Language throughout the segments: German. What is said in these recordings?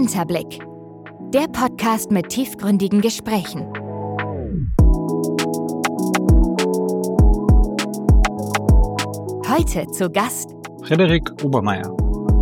Interblick, der Podcast mit tiefgründigen Gesprächen. Heute zu Gast Frederik Obermeier.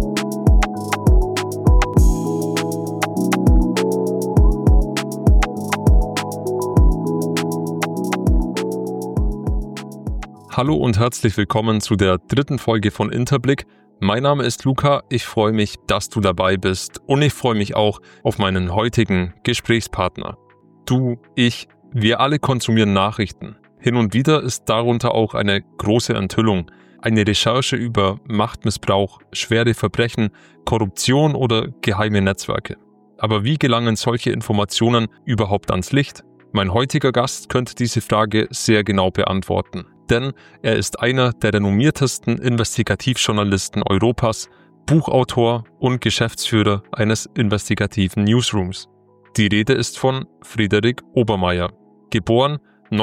Hallo und herzlich willkommen zu der dritten Folge von Interblick. Mein Name ist Luca, ich freue mich, dass du dabei bist und ich freue mich auch auf meinen heutigen Gesprächspartner. Du, ich, wir alle konsumieren Nachrichten. Hin und wieder ist darunter auch eine große Enthüllung, eine Recherche über Machtmissbrauch, schwere Verbrechen, Korruption oder geheime Netzwerke. Aber wie gelangen solche Informationen überhaupt ans Licht? Mein heutiger Gast könnte diese Frage sehr genau beantworten. Denn er ist einer der renommiertesten Investigativjournalisten Europas, Buchautor und Geschäftsführer eines investigativen Newsrooms. Die Rede ist von Frederik Obermeier, geboren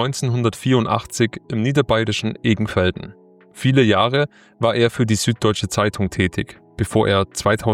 1984 im niederbayerischen Egenfelden. Viele Jahre war er für die Süddeutsche Zeitung tätig, bevor er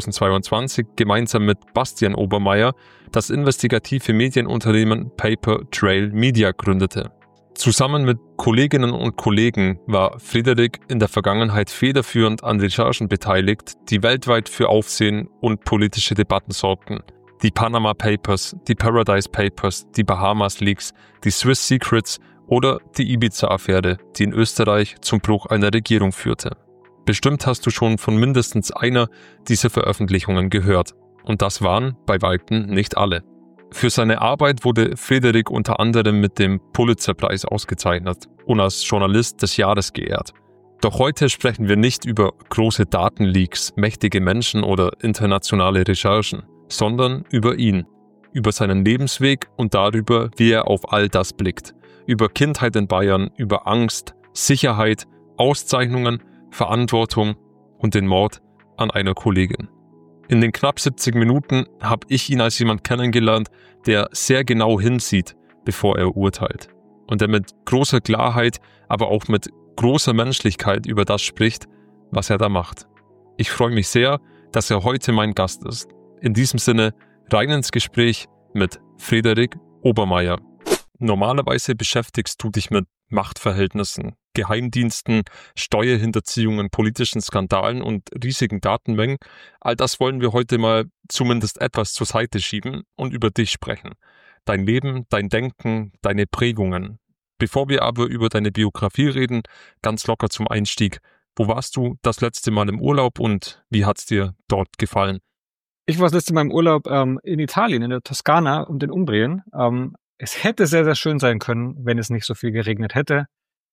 2022 gemeinsam mit Bastian Obermeier das investigative Medienunternehmen Paper Trail Media gründete. Zusammen mit Kolleginnen und Kollegen war Frederik in der Vergangenheit federführend an Recherchen beteiligt, die weltweit für Aufsehen und politische Debatten sorgten. Die Panama Papers, die Paradise Papers, die Bahamas Leaks, die Swiss Secrets oder die Ibiza-Affäre, die in Österreich zum Bruch einer Regierung führte. Bestimmt hast du schon von mindestens einer dieser Veröffentlichungen gehört. Und das waren bei weitem nicht alle. Für seine Arbeit wurde Frederik unter anderem mit dem Pulitzer-Preis ausgezeichnet und als Journalist des Jahres geehrt. Doch heute sprechen wir nicht über große Datenleaks, mächtige Menschen oder internationale Recherchen, sondern über ihn, über seinen Lebensweg und darüber, wie er auf all das blickt. Über Kindheit in Bayern, über Angst, Sicherheit, Auszeichnungen, Verantwortung und den Mord an einer Kollegin. In den knapp 70 Minuten habe ich ihn als jemand kennengelernt, der sehr genau hinsieht, bevor er urteilt. Und der mit großer Klarheit, aber auch mit großer Menschlichkeit über das spricht, was er da macht. Ich freue mich sehr, dass er heute mein Gast ist. In diesem Sinne, rein ins Gespräch mit Frederik Obermeier. Normalerweise beschäftigst du dich mit Machtverhältnissen, Geheimdiensten, Steuerhinterziehungen, politischen Skandalen und riesigen Datenmengen. All das wollen wir heute mal zumindest etwas zur Seite schieben und über dich sprechen. Dein Leben, dein Denken, deine Prägungen. Bevor wir aber über deine Biografie reden, ganz locker zum Einstieg. Wo warst du das letzte Mal im Urlaub und wie hat's dir dort gefallen? Ich war das letzte Mal im Urlaub in Italien, in der Toskana und in Umbrien. Es hätte sehr, sehr schön sein können, wenn es nicht so viel geregnet hätte.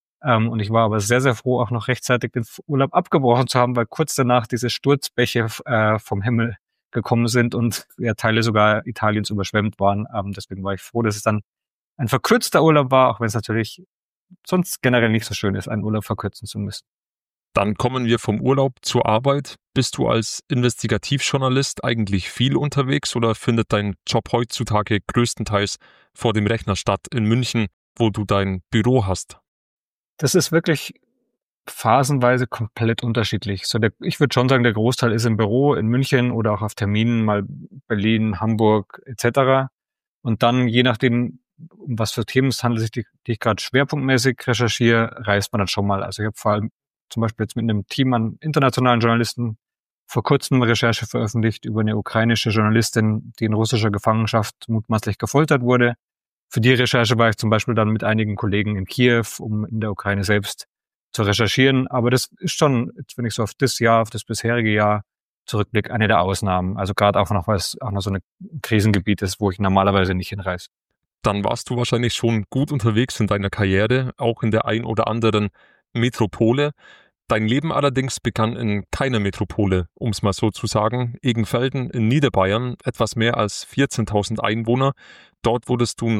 Und ich war aber sehr, sehr froh, auch noch rechtzeitig den Urlaub abgebrochen zu haben, weil kurz danach diese Sturzbäche vom Himmel gekommen sind und ja, Teile sogar Italiens überschwemmt waren. Deswegen war ich froh, dass es dann ein verkürzter Urlaub war, auch wenn es natürlich sonst generell nicht so schön ist, einen Urlaub verkürzen zu müssen. Dann kommen wir vom Urlaub zur Arbeit. Bist du als Investigativjournalist eigentlich viel unterwegs oder findet dein Job heutzutage größtenteils vor dem Rechner statt in München, wo du dein Büro hast? Das ist wirklich phasenweise komplett unterschiedlich. Ich würde schon sagen, der Großteil ist im Büro in München oder auch auf Terminen, mal Berlin, Hamburg etc. Und dann, je nachdem, um was für Themen es handelt, die ich gerade schwerpunktmäßig recherchiere, reist man dann schon mal. Also ich habe vor allem zum Beispiel jetzt mit einem Team an internationalen Journalisten vor kurzem Recherche veröffentlicht über eine ukrainische Journalistin, die in russischer Gefangenschaft mutmaßlich gefoltert wurde. Für die Recherche war ich zum Beispiel dann mit einigen Kollegen in Kiew, um in der Ukraine selbst zu recherchieren. Aber das ist schon, jetzt wenn ich so auf das Jahr, auf das bisherige Jahr zurückblicke, eine der Ausnahmen. Also gerade auch noch, weil es auch noch so ein Krisengebiet ist, wo ich normalerweise nicht hinreise. Dann warst du wahrscheinlich schon gut unterwegs in deiner Karriere, auch in der ein oder anderen Metropole. Dein Leben allerdings begann in keiner Metropole, um es mal so zu sagen. Egenfelden in Niederbayern, etwas mehr als 14.000 Einwohner. Dort wurdest du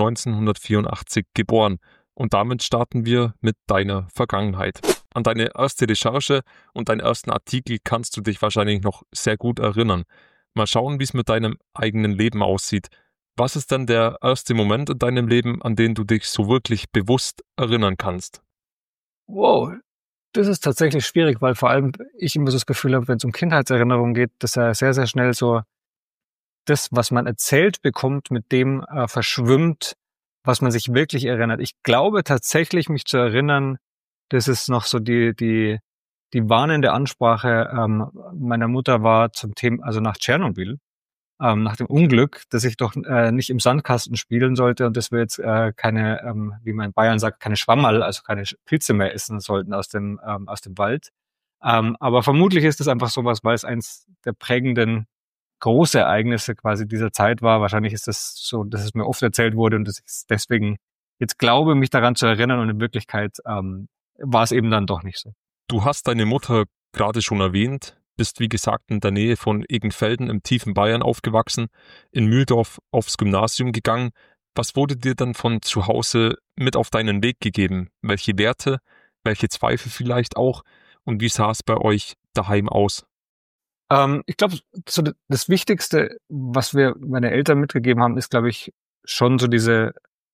1984 geboren. Und damit starten wir mit deiner Vergangenheit. An deine erste Recherche und deinen ersten Artikel kannst du dich wahrscheinlich noch sehr gut erinnern. Mal schauen, wie es mit deinem eigenen Leben aussieht. Was ist denn der erste Moment in deinem Leben, an den du dich so wirklich bewusst erinnern kannst? Wow, das ist tatsächlich schwierig, weil vor allem ich immer so das Gefühl habe, wenn es um Kindheitserinnerungen geht, dass er sehr, sehr schnell so das, was man erzählt bekommt, mit dem verschwimmt, was man sich wirklich erinnert. Ich glaube tatsächlich, mich zu erinnern, das ist noch so die warnende Ansprache meiner Mutter war zum Thema, also nach Tschernobyl, nach dem Unglück, dass ich doch nicht im Sandkasten spielen sollte und dass wir jetzt keine, wie man in Bayern sagt, keine Schwammerl, also keine Pilze mehr essen sollten aus dem Wald. Aber vermutlich ist es einfach sowas, weil es eins der prägenden große Ereignisse quasi dieser Zeit war. Wahrscheinlich ist es so, dass es mir oft erzählt wurde und dass ich deswegen jetzt glaube, mich daran zu erinnern, und in Wirklichkeit war es eben dann doch nicht so. Du hast deine Mutter gerade schon erwähnt, bist wie gesagt in der Nähe von Eggenfelden im tiefen Bayern aufgewachsen, in Mühldorf aufs Gymnasium gegangen. Was wurde dir dann von zu Hause mit auf deinen Weg gegeben? Welche Werte, welche Zweifel vielleicht auch? Und wie sah es bei euch daheim aus? Ich glaube, so das Wichtigste, was wir meine Eltern mitgegeben haben, ist, glaube ich, schon so diese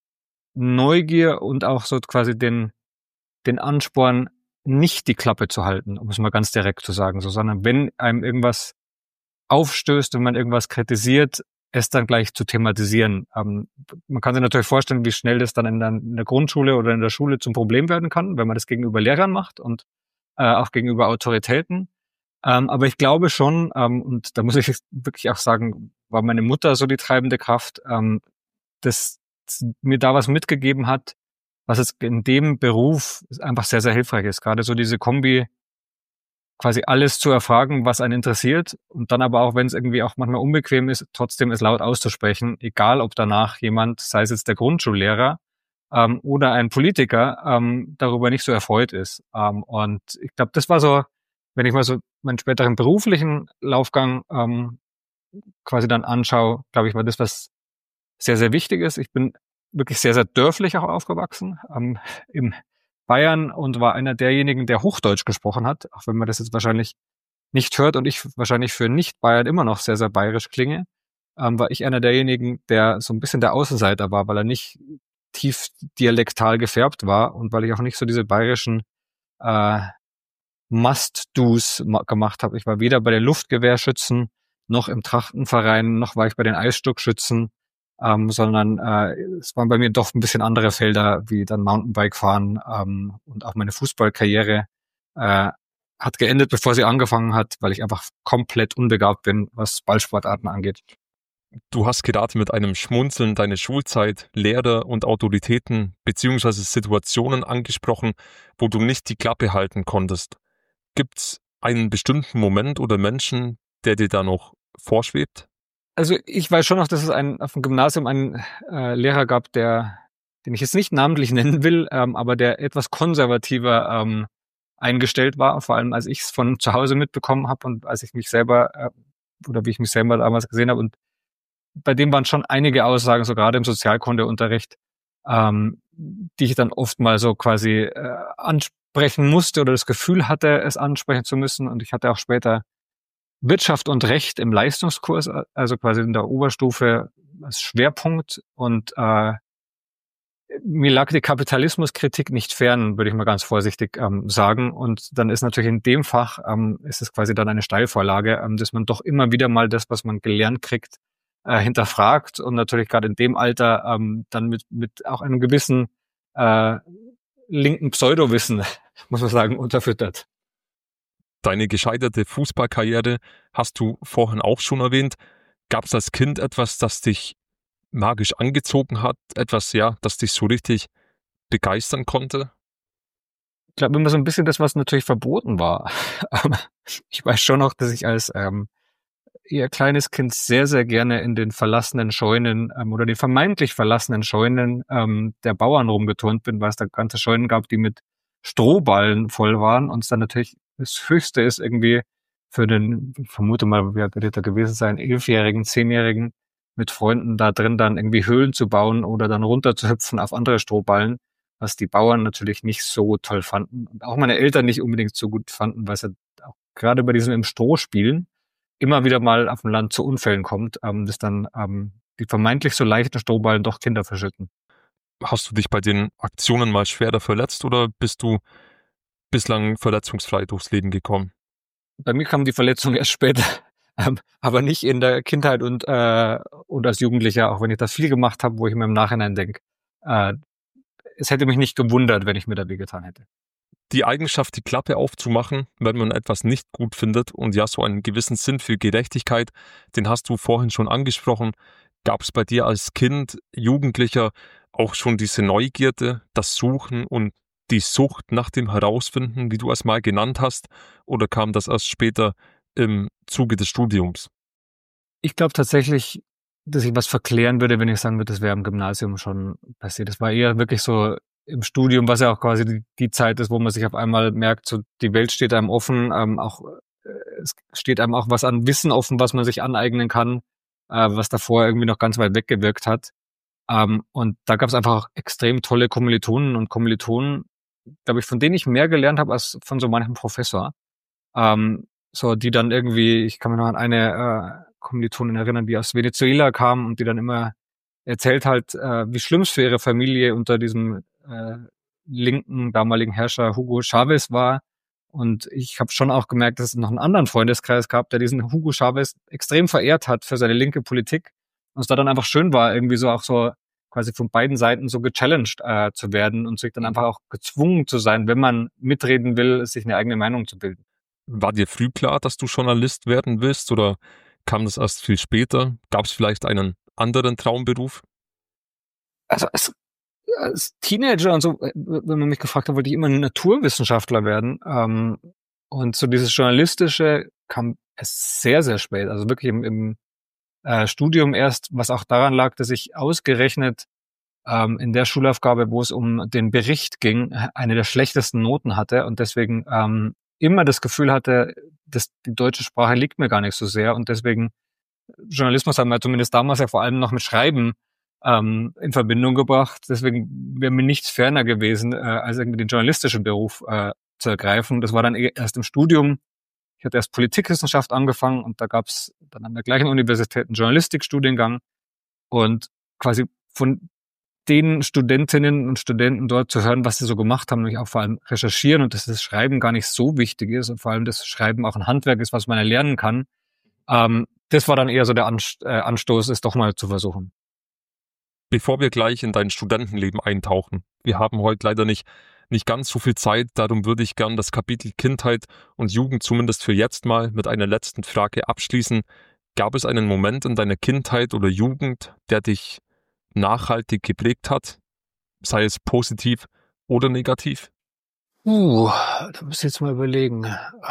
Neugier und auch so quasi den Ansporn, nicht die Klappe zu halten, um es mal ganz direkt zu sagen, so, sondern wenn einem irgendwas aufstößt und man irgendwas kritisiert, es dann gleich zu thematisieren. Man kann sich natürlich vorstellen, wie schnell das dann in der Grundschule oder in der Schule zum Problem werden kann, wenn man das gegenüber Lehrern macht und auch gegenüber Autoritäten. Aber ich glaube schon, und da muss ich wirklich auch sagen, war meine Mutter so die treibende Kraft, dass mir da was mitgegeben hat, was jetzt in dem Beruf einfach sehr, sehr hilfreich ist. Gerade so diese Kombi, quasi alles zu erfragen, was einen interessiert und dann aber auch, wenn es irgendwie auch manchmal unbequem ist, trotzdem es laut auszusprechen, egal ob danach jemand, sei es jetzt der Grundschullehrer oder ein Politiker, darüber nicht so erfreut ist. Und ich glaube, das war so, wenn ich mal so meinen späteren beruflichen Laufgang quasi dann anschaue, glaube ich, war das was sehr, sehr wichtig ist. Ich bin wirklich sehr, sehr dörflich auch aufgewachsen in Bayern und war einer derjenigen, der Hochdeutsch gesprochen hat, auch wenn man das jetzt wahrscheinlich nicht hört und ich wahrscheinlich für Nicht-Bayern immer noch sehr, sehr bayerisch klinge, war ich einer derjenigen, der so ein bisschen der Außenseiter war, weil er nicht tief dialektal gefärbt war und weil ich auch nicht so diese bayerischen Must-Dos gemacht habe. Ich war weder bei den Luftgewehrschützen, noch im Trachtenverein, noch war ich bei den Eisstockschützen, sondern es waren bei mir doch ein bisschen andere Felder, wie dann Mountainbike fahren und auch meine Fußballkarriere hat geendet, bevor sie angefangen hat, weil ich einfach komplett unbegabt bin, was Ballsportarten angeht. Du hast gerade mit einem Schmunzeln deine Schulzeit, Lehrer und Autoritäten bzw. Situationen angesprochen, wo du nicht die Klappe halten konntest. Gibt's einen bestimmten Moment oder Menschen, der dir da noch vorschwebt? Also ich weiß schon noch, dass es auf dem Gymnasium einen Lehrer gab, den ich jetzt nicht namentlich nennen will, aber der etwas konservativer eingestellt war, vor allem als ich es von zu Hause mitbekommen habe und als ich mich selber oder wie ich mich selber damals gesehen habe. Und bei dem waren schon einige Aussagen, so gerade im Sozialkundeunterricht, die ich dann oft mal so quasi ansprechen musste oder das Gefühl hatte, es ansprechen zu müssen. Und ich hatte auch später Wirtschaft und Recht im Leistungskurs, also quasi in der Oberstufe als Schwerpunkt. Und mir lag die Kapitalismuskritik nicht fern, würde ich mal ganz vorsichtig sagen. Und dann ist natürlich in dem Fach, ist es quasi dann eine Steilvorlage, dass man doch immer wieder mal das, was man gelernt kriegt, hinterfragt und natürlich gerade in dem Alter dann mit auch einem gewissen linken Pseudowissen, muss man sagen, unterfüttert. Deine gescheiterte Fußballkarriere hast du vorhin auch schon erwähnt. Gab es als Kind etwas, das dich magisch angezogen hat? Etwas, ja, das dich so richtig begeistern konnte? Ich glaube immer so ein bisschen das, was natürlich verboten war. Ich weiß schon noch, dass ich als eher kleines Kind sehr, sehr gerne in den verlassenen Scheunen oder den vermeintlich verlassenen Scheunen der Bauern rumgeturnt bin, weil es da ganze Scheunen gab, die mit Strohballen voll waren und es dann natürlich das Höchste ist irgendwie für den, ich vermute mal, wie wird da gewesen sein, 11-Jährigen, 10-Jährigen mit Freunden da drin dann irgendwie Höhlen zu bauen oder dann runter zu hüpfen auf andere Strohballen, was die Bauern natürlich nicht so toll fanden und auch meine Eltern nicht unbedingt so gut fanden, weil es ja auch gerade bei diesem im Stroh spielen immer wieder mal auf dem Land zu Unfällen kommt, dass dann die vermeintlich so leichten Strohballen doch Kinder verschütten. Hast du dich bei den Aktionen mal schwerer verletzt oder bist du bislang verletzungsfrei durchs Leben gekommen? Bei mir kam die Verletzung erst später. aber nicht in der Kindheit und als Jugendlicher, auch wenn ich das viel gemacht habe, wo ich mir im Nachhinein denke, es hätte mich nicht gewundert, wenn ich mir da wehgetan hätte. Die Eigenschaft, die Klappe aufzumachen, wenn man etwas nicht gut findet und ja so einen gewissen Sinn für Gerechtigkeit, den hast du vorhin schon angesprochen. Gab es bei dir als Kind, Jugendlicher auch schon diese Neugierde, das Suchen und die Sucht nach dem Herausfinden, wie du es mal genannt hast, oder kam das erst später im Zuge des Studiums? Ich glaube tatsächlich, dass ich was verklären würde, wenn ich sagen würde, das wäre im Gymnasium schon passiert. Das war eher wirklich so im Studium, was ja auch quasi die Zeit ist, wo man sich auf einmal merkt, so die Welt steht einem offen, es steht einem auch was an Wissen offen, was man sich aneignen kann, was davor irgendwie noch ganz weit weggewirkt hat. Und da gab es einfach auch extrem tolle Kommilitonen und Kommilitonen, glaube ich, von denen ich mehr gelernt habe als von so manchem Professor. So, die dann irgendwie, ich kann mich noch an eine Kommilitonin erinnern, die aus Venezuela kam und die dann immer erzählt halt, wie schlimm es für ihre Familie unter diesem linken damaligen Herrscher Hugo Chavez war. Und ich habe schon auch gemerkt, dass es noch einen anderen Freundeskreis gab, der diesen Hugo Chavez extrem verehrt hat für seine linke Politik. Und es da dann einfach schön war, irgendwie so auch so quasi von beiden Seiten so gechallenged zu werden und sich dann einfach auch gezwungen zu sein, wenn man mitreden will, sich eine eigene Meinung zu bilden. War dir früh klar, dass du Journalist werden willst oder kam das erst viel später? Gab es vielleicht einen anderen Traumberuf? Also als Teenager und so, wenn man mich gefragt hat, wollte ich immer ein Naturwissenschaftler werden. Und so dieses Journalistische kam erst sehr, sehr spät. Also wirklich im Studium erst, was auch daran lag, dass ich ausgerechnet in der Schulaufgabe, wo es um den Bericht ging, eine der schlechtesten Noten hatte und deswegen immer das Gefühl hatte, dass die deutsche Sprache liegt mir gar nicht so sehr und deswegen Journalismus haben wir zumindest damals ja vor allem noch mit Schreiben in Verbindung gebracht. Deswegen wäre mir nichts ferner gewesen, als irgendwie den journalistischen Beruf zu ergreifen. Das war dann erst im Studium. Ich hatte erst Politikwissenschaft angefangen und da gab es dann an der gleichen Universität einen Journalistikstudiengang und quasi von den Studentinnen und Studenten dort zu hören, was sie so gemacht haben, nämlich auch vor allem recherchieren und dass das Schreiben gar nicht so wichtig ist und vor allem das Schreiben auch ein Handwerk ist, was man erlernen kann. Das war dann eher so der Anstoß, es doch mal zu versuchen. Bevor wir gleich in dein Studentenleben eintauchen, wir haben heute leider nicht ganz so viel Zeit, darum würde ich gern das Kapitel Kindheit und Jugend zumindest für jetzt mal mit einer letzten Frage abschließen. Gab es einen Moment in deiner Kindheit oder Jugend, der dich nachhaltig geprägt hat, sei es positiv oder negativ? Da muss ich jetzt mal überlegen.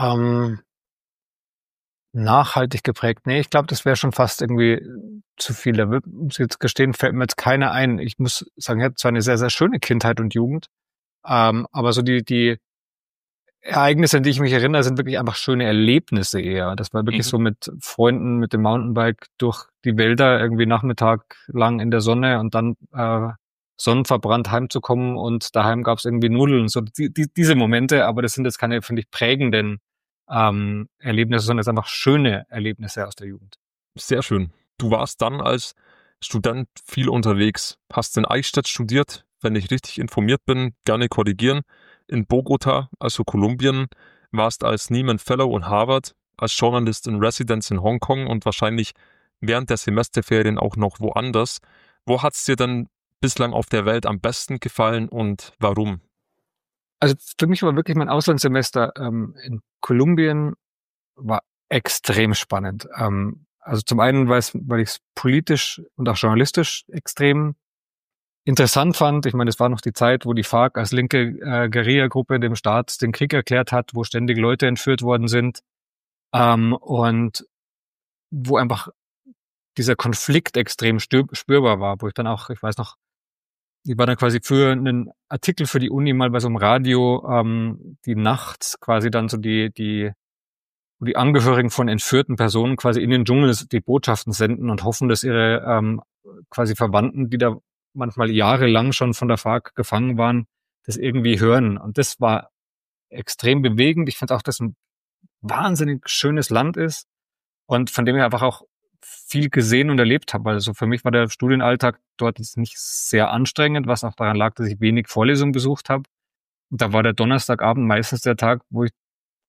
Nachhaltig geprägt. Nee, ich glaube, das wäre schon fast irgendwie zu viel. Da muss ich jetzt gestehen, fällt mir jetzt keiner ein. Ich muss sagen, ich hatte zwar eine sehr, sehr schöne Kindheit und Jugend, aber so die Ereignisse, an die ich mich erinnere, sind wirklich einfach schöne Erlebnisse eher. Das war wirklich so mit Freunden, mit dem Mountainbike durch die Wälder irgendwie Nachmittag lang in der Sonne und dann sonnenverbrannt heimzukommen und daheim gab's irgendwie Nudeln. So diese Momente, aber das sind jetzt keine, finde ich, prägenden Erlebnisse, sondern es sind einfach schöne Erlebnisse aus der Jugend. Sehr schön. Du warst dann als Student viel unterwegs, hast in Eichstätt studiert, wenn ich richtig informiert bin, gerne korrigieren, in Bogota, also Kolumbien, warst als Nieman Fellow in Harvard, als Journalist in Residence in Hongkong und wahrscheinlich während der Semesterferien auch noch woanders. Wo hat's dir denn bislang auf der Welt am besten gefallen und warum? Also für mich war wirklich mein Auslandssemester in Kolumbien war extrem spannend. Also zum einen, weil ich es politisch und auch journalistisch extrem interessant fand. Ich meine, es war noch die Zeit, wo die FARC als linke Guerilla-Gruppe dem Staat den Krieg erklärt hat, wo ständig Leute entführt worden sind und wo einfach dieser Konflikt extrem spürbar war, wo ich dann auch, ich weiß noch, ich war dann quasi für einen Artikel für die Uni mal bei so einem Radio, die nachts quasi dann so die Angehörigen von entführten Personen quasi in den Dschungel die Botschaften senden und hoffen, dass ihre quasi Verwandten, die da manchmal jahrelang schon von der FARC gefangen waren, das irgendwie hören. Und das war extrem bewegend. Ich finde auch, dass ein wahnsinnig schönes Land ist und von dem ich einfach auch viel gesehen und erlebt habe. Also für mich war der Studienalltag dort jetzt nicht sehr anstrengend, was auch daran lag, dass ich wenig Vorlesungen besucht habe. Und da war der Donnerstagabend meistens der Tag, wo ich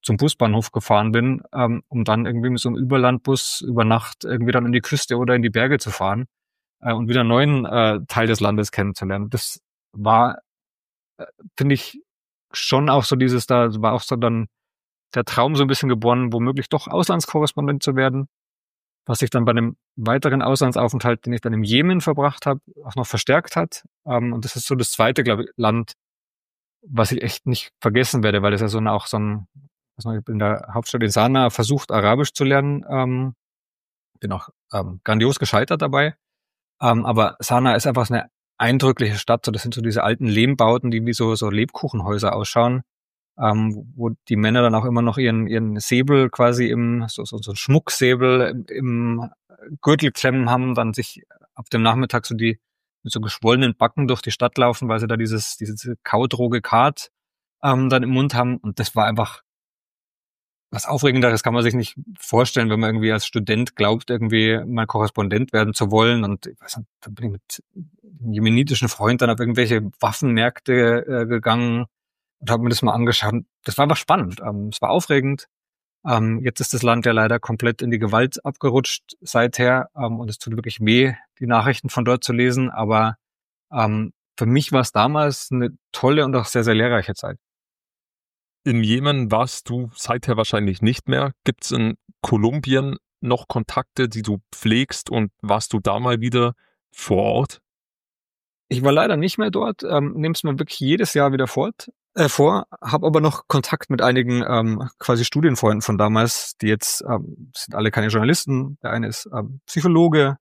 zum Busbahnhof gefahren bin, um dann irgendwie mit so einem Überlandbus über Nacht irgendwie dann in die Küste oder in die Berge zu fahren und wieder einen neuen Teil des Landes kennenzulernen. Das war, finde ich, schon auch so da war auch so dann der Traum so ein bisschen geboren, womöglich doch Auslandskorrespondent zu werden, was sich dann bei einem weiteren Auslandsaufenthalt, den ich dann im Jemen verbracht habe, auch noch verstärkt hat. Und das ist so das zweite, glaube ich, Land, was ich echt nicht vergessen werde, weil das ja ich bin in der Hauptstadt in Sanaa versucht, Arabisch zu lernen. Bin auch grandios gescheitert dabei. Aber Sanaa ist einfach so eine eindrückliche Stadt. So, das sind so diese alten Lehmbauten, die wie so Lebkuchenhäuser ausschauen, wo die Männer dann auch immer noch ihren Säbel quasi so ein Schmucksäbel im Gürtel klemmen haben, dann sich ab dem Nachmittag mit so geschwollenen Backen durch die Stadt laufen, weil sie da diese kaudroge Kart dann im Mund haben. Und das war einfach was Aufregenderes, kann man sich nicht vorstellen, wenn man irgendwie als Student glaubt, irgendwie mal Korrespondent werden zu wollen. Und ich weiß nicht, da bin ich mit einem jemenitischen Freund dann auf irgendwelche Waffenmärkte gegangen und habe mir das mal angeschaut. Das war einfach spannend. Es war aufregend. Jetzt ist das Land ja leider komplett in die Gewalt abgerutscht seither. Und es tut wirklich weh, die Nachrichten von dort zu lesen. Aber für mich war es damals eine tolle und auch sehr, sehr lehrreiche Zeit. Im Jemen warst du seither wahrscheinlich nicht mehr. Gibt es in Kolumbien noch Kontakte, die du pflegst, und warst du da mal wieder vor Ort? Ich war leider nicht mehr dort, nehme es mir wirklich jedes Jahr wieder vor, habe aber noch Kontakt mit einigen quasi Studienfreunden von damals, die jetzt sind alle keine Journalisten, der eine ist Psychologe,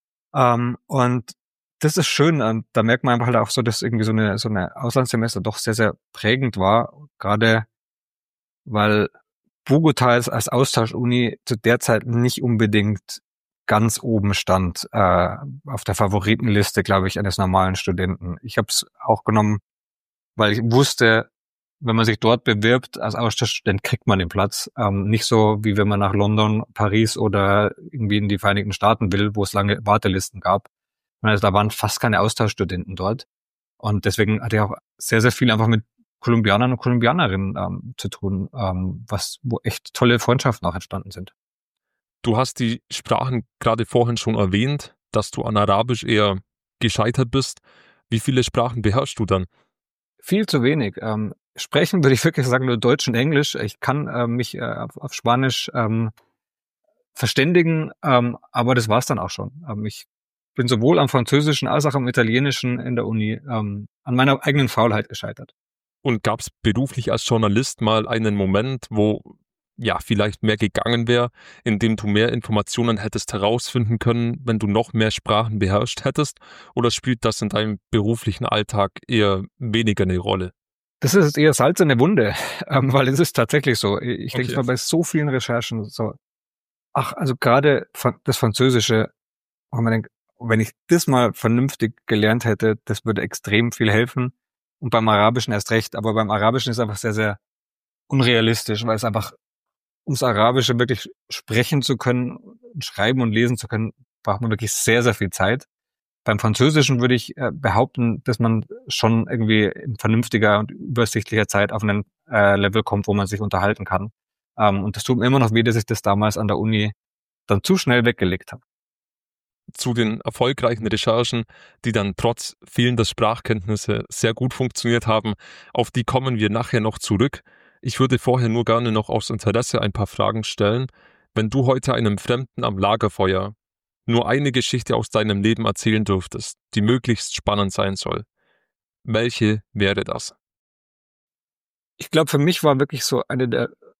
und das ist schön, da merkt man einfach halt auch so, dass irgendwie so eine Auslandssemester doch sehr, sehr prägend war, gerade weil Bogotá als Austauschuni zu der Zeit nicht unbedingt ganz oben stand auf der Favoritenliste, glaube ich, eines normalen Studenten. Ich habe es auch genommen, weil ich wusste, wenn man sich dort bewirbt als Austauschstudent, kriegt man den Platz. Nicht so, wie wenn man nach London, Paris oder irgendwie in die Vereinigten Staaten will, wo es lange Wartelisten gab. Also da waren fast keine Austauschstudenten dort. Und deswegen hatte ich auch sehr, sehr viel einfach mit Kolumbianern und Kolumbianerinnen zu tun, wo echt tolle Freundschaften auch entstanden sind. Du hast die Sprachen gerade vorhin schon erwähnt, dass du an Arabisch eher gescheitert bist. Wie viele Sprachen beherrschst du dann? Viel zu wenig. Sprechen würde ich wirklich sagen nur Deutsch und Englisch. Ich kann mich auf Spanisch verständigen, aber das war's dann auch schon. Ich bin sowohl am Französischen als auch am Italienischen in der Uni an meiner eigenen Faulheit gescheitert. Und gab es beruflich als Journalist mal einen Moment, wo ja vielleicht mehr gegangen wäre, in dem du mehr Informationen hättest herausfinden können, wenn du noch mehr Sprachen beherrscht hättest? Oder spielt das in deinem beruflichen Alltag eher weniger eine Rolle? Das ist eher Salz in der Wunde, weil es ist tatsächlich so. Ich denke mal bei so vielen Recherchen so, also gerade das Französische, wo man denkt, wenn ich das mal vernünftig gelernt hätte, das würde extrem viel helfen. Und beim Arabischen erst recht. Aber beim Arabischen ist es einfach sehr, sehr unrealistisch, weil es einfach, ums Arabische wirklich sprechen zu können, schreiben und lesen zu können, braucht man wirklich sehr, sehr viel Zeit. Beim Französischen würde ich behaupten, dass man schon irgendwie in vernünftiger und übersichtlicher Zeit auf einen Level kommt, wo man sich unterhalten kann. Und das tut mir immer noch weh, dass ich das damals an der Uni dann zu schnell weggelegt habe. Zu den erfolgreichen Recherchen, die dann trotz fehlender Sprachkenntnisse sehr gut funktioniert haben, auf die kommen wir nachher noch zurück. Ich würde vorher nur gerne noch aus Interesse ein paar Fragen stellen. Wenn du heute einem Fremden am Lagerfeuer nur eine Geschichte aus deinem Leben erzählen dürftest, die möglichst spannend sein soll, welche wäre das? Ich glaube, für mich war wirklich so eine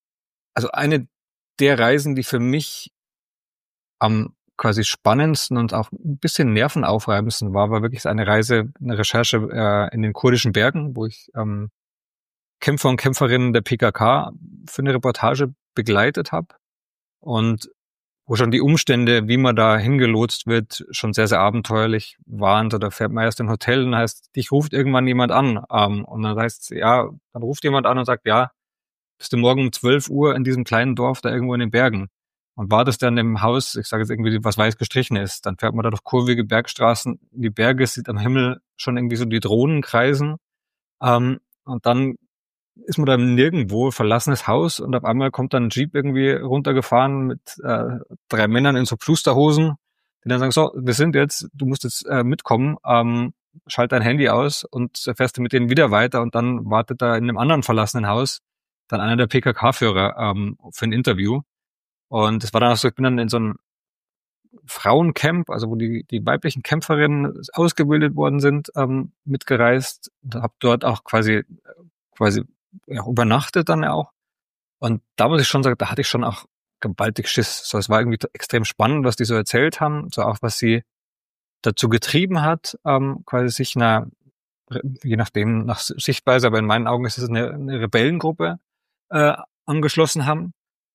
der Reisen, die für mich am quasi spannendsten und auch ein bisschen nervenaufreibendsten war wirklich eine Recherche in den kurdischen Bergen, wo ich Kämpfer und Kämpferinnen der PKK für eine Reportage begleitet habe und wo schon die Umstände, wie man da hingelotst wird, schon sehr, sehr abenteuerlich waren. So, da fährt man erst in ein Hotel und heißt, dich ruft irgendwann jemand an. Und dann heißt ja, dann ruft jemand an und sagt, ja, bist du morgen um 12 Uhr in diesem kleinen Dorf da irgendwo in den Bergen. Und war das dann im Haus, ich sage jetzt irgendwie, was weiß gestrichen ist, dann fährt man da durch kurvige Bergstraßen in die Berge, sieht am Himmel schon irgendwie so die Drohnen kreisen. Und dann ist man dann nirgendwo, verlassenes Haus, und auf einmal kommt dann ein Jeep irgendwie runtergefahren mit 3 Männern in so Plusterhosen, die dann sagen, so, wir sind jetzt, du musst jetzt mitkommen, schalt dein Handy aus, und fährst du mit denen wieder weiter, und dann wartet da in einem anderen verlassenen Haus dann einer der PKK-Führer für ein Interview. Und es war dann auch so, ich bin dann in so einem Frauencamp, also wo die weiblichen Kämpferinnen ausgebildet worden sind, mitgereist, und habe dort auch quasi ja, übernachtet dann auch. Und da muss ich schon sagen, da hatte ich schon auch gewaltig Schiss. So, es war irgendwie extrem spannend, was die so erzählt haben, so auch was sie dazu getrieben hat, quasi sich je nachdem nach Sichtweise, aber in meinen Augen ist es eine Rebellengruppe angeschlossen haben.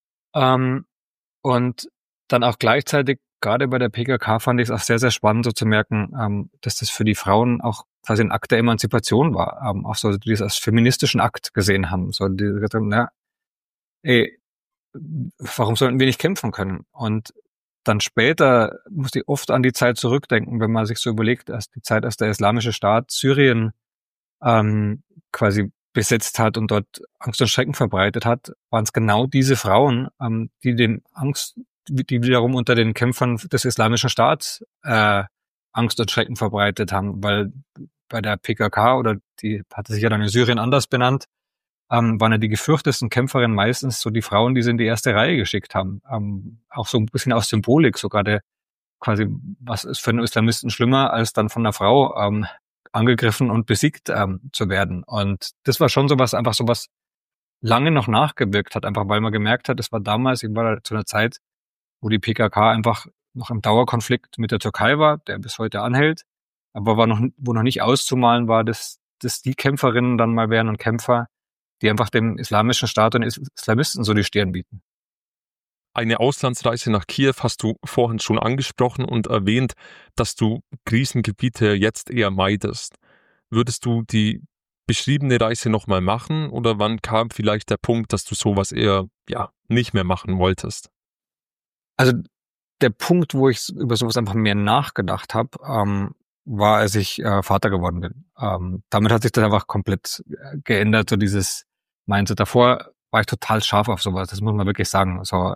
Und dann auch gleichzeitig, gerade bei der PKK fand ich es auch sehr, sehr spannend, so zu merken, dass das für die Frauen auch quasi ein Akt der Emanzipation war, auch so, die das als feministischen Akt gesehen haben, so, die gesagt haben, na, ey, warum sollten wir nicht kämpfen können? Und dann später muss ich oft an die Zeit zurückdenken, wenn man sich so überlegt, dass die Zeit, als der Islamische Staat Syrien quasi besetzt hat und dort Angst und Schrecken verbreitet hat, waren es genau diese Frauen, die die wiederum unter den Kämpfern des Islamischen Staats Angst und Schrecken verbreitet haben, weil bei der PKK, oder die hatte sich ja dann in Syrien anders benannt, waren ja die gefürchtesten Kämpferinnen meistens so die Frauen, die sie in die erste Reihe geschickt haben. Auch so ein bisschen aus Symbolik, so gerade quasi, was ist für einen Islamisten schlimmer, als dann von einer Frau angegriffen und besiegt zu werden. Und das war schon sowas, einfach sowas lange noch nachgewirkt hat, einfach weil man gemerkt hat, es war damals, ich war zu einer Zeit, wo die PKK einfach noch im Dauerkonflikt mit der Türkei war, der bis heute anhält, aber wo noch nicht auszumalen war, dass die Kämpferinnen dann mal wären und Kämpfer, die einfach dem Islamischen Staat und Islamisten so die Stirn bieten. Eine Auslandsreise nach Kiew hast du vorhin schon angesprochen und erwähnt, dass du Krisengebiete jetzt eher meidest. Würdest du die beschriebene Reise nochmal machen, oder wann kam vielleicht der Punkt, dass du sowas eher nicht mehr machen wolltest? Also der Punkt, wo ich über sowas einfach mehr nachgedacht habe, war, als ich Vater geworden bin. Damit hat sich das einfach komplett geändert, so dieses Mindset. Davor war ich total scharf auf sowas, das muss man wirklich sagen. Also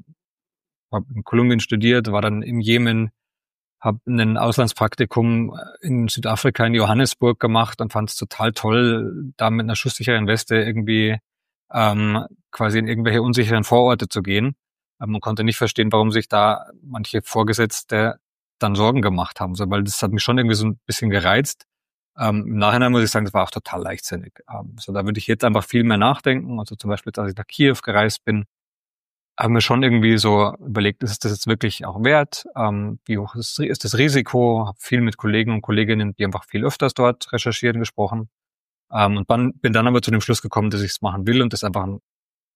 habe in Kolumbien studiert, war dann im Jemen, habe ein Auslandspraktikum in Südafrika, in Johannesburg gemacht und fand es total toll, da mit einer schusssicheren Weste irgendwie quasi in irgendwelche unsicheren Vororte zu gehen. Man konnte nicht verstehen, warum sich da manche Vorgesetzte dann Sorgen gemacht haben, so, weil das hat mich schon irgendwie so ein bisschen gereizt. Im Nachhinein muss ich sagen, das war auch total leichtsinnig. So, da würde ich jetzt einfach viel mehr nachdenken. Also zum Beispiel, als ich nach Kiew gereist bin, haben wir schon irgendwie so überlegt, ist das jetzt wirklich auch wert? Wie hoch ist das Risiko? Habe viel mit Kollegen und Kolleginnen, die einfach viel öfters dort recherchieren, gesprochen. Und bin dann aber zu dem Schluss gekommen, dass ich es machen will und das einfach ein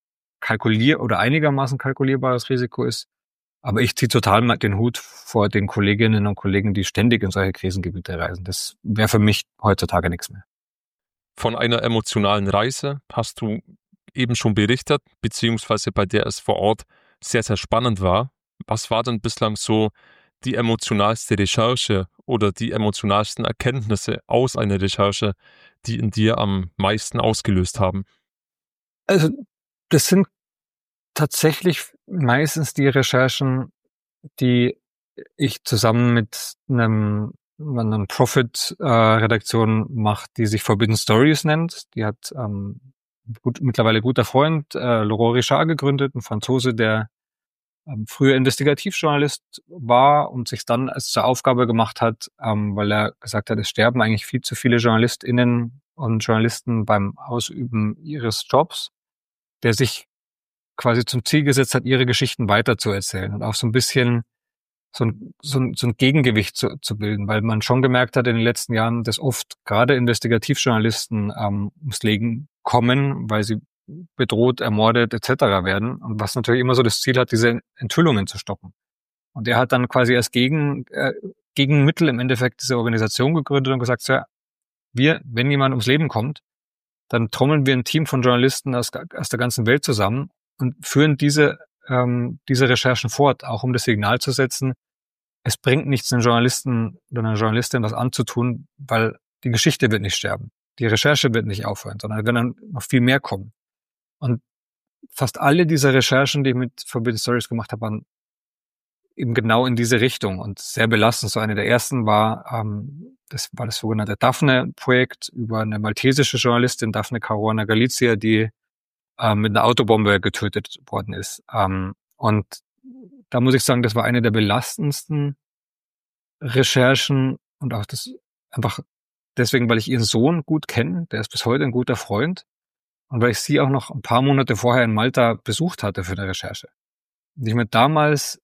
einigermaßen kalkulierbares Risiko ist. Aber ich ziehe total den Hut vor den Kolleginnen und Kollegen, die ständig in solche Krisengebiete reisen. Das wäre für mich heutzutage nichts mehr. Von einer emotionalen Reise hast du eben schon berichtet, beziehungsweise bei der es vor Ort sehr, sehr spannend war. Was war denn bislang so die emotionalste Recherche oder die emotionalsten Erkenntnisse aus einer Recherche, die in dir am meisten ausgelöst haben? Also das sind tatsächlich meistens die Recherchen, die ich zusammen mit einer Profit-Redaktion mache, die sich Forbidden Stories nennt. Die hat mittlerweile guter Freund Laurent Richard gegründet, ein Franzose, der früher Investigativjournalist war und sich dann als zur Aufgabe gemacht hat, weil er gesagt hat, es sterben eigentlich viel zu viele JournalistInnen und Journalisten beim Ausüben ihres Jobs, der sich quasi zum Ziel gesetzt hat, ihre Geschichten weiterzuerzählen und auch so ein bisschen so ein Gegengewicht zu bilden, weil man schon gemerkt hat in den letzten Jahren, dass oft gerade Investigativjournalisten ums Leben kommen, weil sie bedroht, ermordet etc. werden, und was natürlich immer so das Ziel hat, diese Enthüllungen zu stoppen. Und er hat dann quasi als Gegenmittel im Endeffekt diese Organisation gegründet und gesagt, ja, wenn jemand ums Leben kommt, dann trommeln wir ein Team von Journalisten aus der ganzen Welt zusammen und führen diese Recherchen fort, auch um das Signal zu setzen, es bringt nichts, einem Journalisten oder einer Journalistin was anzutun, weil die Geschichte wird nicht sterben. Die Recherche wird nicht aufhören, sondern wenn dann noch viel mehr kommen. Und fast alle dieser Recherchen, die ich mit Forbidden Stories gemacht habe, waren eben genau in diese Richtung und sehr belastend. So eine der ersten war das sogenannte Daphne-Projekt über eine maltesische Journalistin, Daphne Caruana Galizia, die mit einer Autobombe getötet worden ist. Und da muss ich sagen, das war eine der belastendsten Recherchen und auch das einfach deswegen, weil ich ihren Sohn gut kenne, der ist bis heute ein guter Freund und weil ich sie auch noch ein paar Monate vorher in Malta besucht hatte für eine Recherche. Und ich mir damals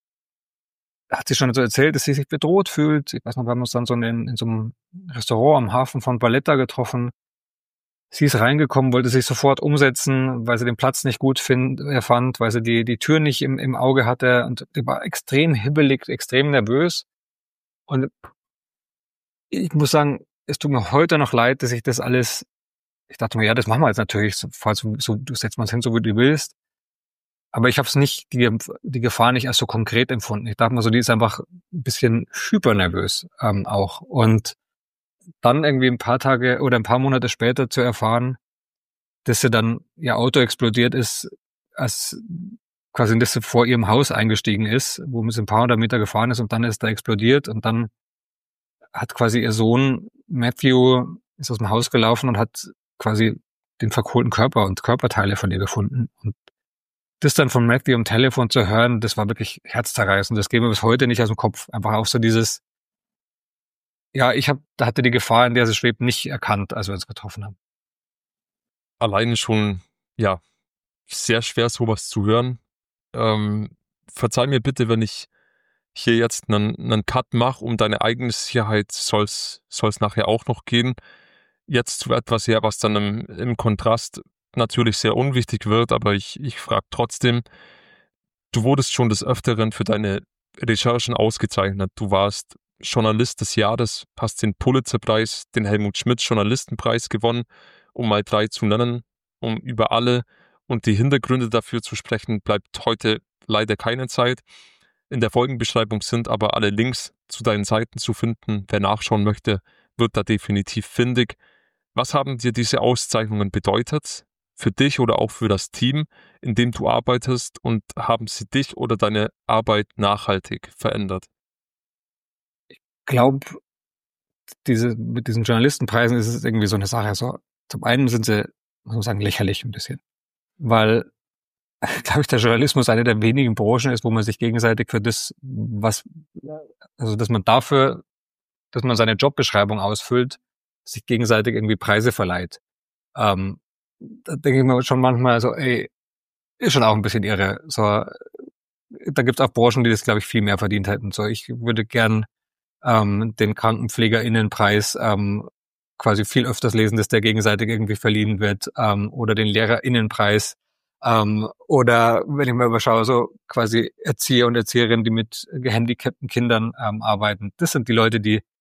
hat sie schon so erzählt, dass sie sich bedroht fühlt. Ich weiß noch, wir haben uns dann so in so einem Restaurant am Hafen von Valletta getroffen. Sie ist reingekommen, wollte sich sofort umsetzen, weil sie den Platz nicht gut fand, weil sie die Tür nicht im Auge hatte und die war extrem hibbelig, extrem nervös. Und ich muss sagen, es tut mir heute noch leid, dass ich das alles, ich dachte mir, ja, das machen wir jetzt natürlich, falls du setzt mal es hin, so wie du willst. Aber ich habe es nicht, die Gefahr nicht als so konkret empfunden. Ich dachte mir so, die ist einfach ein bisschen hypernervös auch. Und dann irgendwie ein paar Tage oder ein paar Monate später zu erfahren, dass sie dann ihr Auto explodiert ist, als quasi dass sie vor ihrem Haus eingestiegen ist, wo sie ein paar hundert Meter gefahren ist und dann ist da explodiert und dann hat quasi ihr Sohn Matthew ist aus dem Haus gelaufen und hat quasi den verkohlten Körper und Körperteile von ihr gefunden. Und das dann von Matthew am Telefon zu hören, das war wirklich herzzerreißend. Das geht mir bis heute nicht aus dem Kopf. Einfach auch so dieses, ja, da hatte die Gefahr, in der sie schwebt, nicht erkannt, als wir uns getroffen haben. Alleine schon, ja, sehr schwer, sowas zu hören. Verzeih mir bitte, wenn ich hier jetzt einen Cut mache, um deine eigene Sicherheit soll's nachher auch noch gehen. Jetzt zu etwas her, was dann im Kontrast natürlich sehr unwichtig wird, aber ich frage trotzdem, du wurdest schon des Öfteren für deine Recherchen ausgezeichnet. Du warst Journalist des Jahres, hast den Pulitzerpreis, den Helmut Schmidt Journalistenpreis gewonnen, um mal 3 zu nennen, um über alle und die Hintergründe dafür zu sprechen, bleibt heute leider keine Zeit. In der Folgenbeschreibung sind aber alle Links zu deinen Seiten zu finden. Wer nachschauen möchte, wird da definitiv fündig. Was haben dir diese Auszeichnungen bedeutet? Für dich oder auch für das Team, in dem du arbeitest, und haben sie dich oder deine Arbeit nachhaltig verändert? Ich glaube, mit diesen Journalistenpreisen ist es irgendwie so eine Sache. So, zum einen sind sie, muss man sagen, lächerlich ein bisschen. Weil, glaube ich, der Journalismus eine der wenigen Branchen ist, wo man sich gegenseitig für das, dass man seine Jobbeschreibung ausfüllt, sich gegenseitig irgendwie Preise verleiht. Da denke ich mir schon manchmal so, ey, ist schon auch ein bisschen irre. So, da gibt's auch Branchen, die das, glaube ich, viel mehr verdient hätten. So, ich würde gern den KrankenpflegerInnenpreis quasi viel öfters lesen, dass der gegenseitig irgendwie verliehen wird, oder den LehrerInnenpreis, oder wenn ich mir überschaue, so quasi Erzieher und Erzieherinnen, die mit gehandicapten Kindern arbeiten. Das sind die Leute,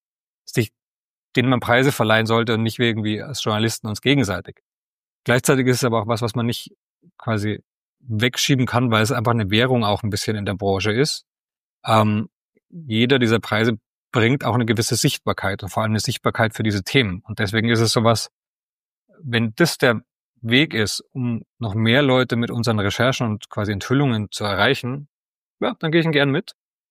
denen man Preise verleihen sollte und nicht irgendwie als Journalisten uns gegenseitig. Gleichzeitig ist es aber auch was man nicht quasi wegschieben kann, weil es einfach eine Währung auch ein bisschen in der Branche ist. Jeder dieser Preise bringt auch eine gewisse Sichtbarkeit und vor allem eine Sichtbarkeit für diese Themen. Und deswegen ist es sowas, wenn das der Weg ist, um noch mehr Leute mit unseren Recherchen und quasi Enthüllungen zu erreichen, ja, dann gehe ich gern mit.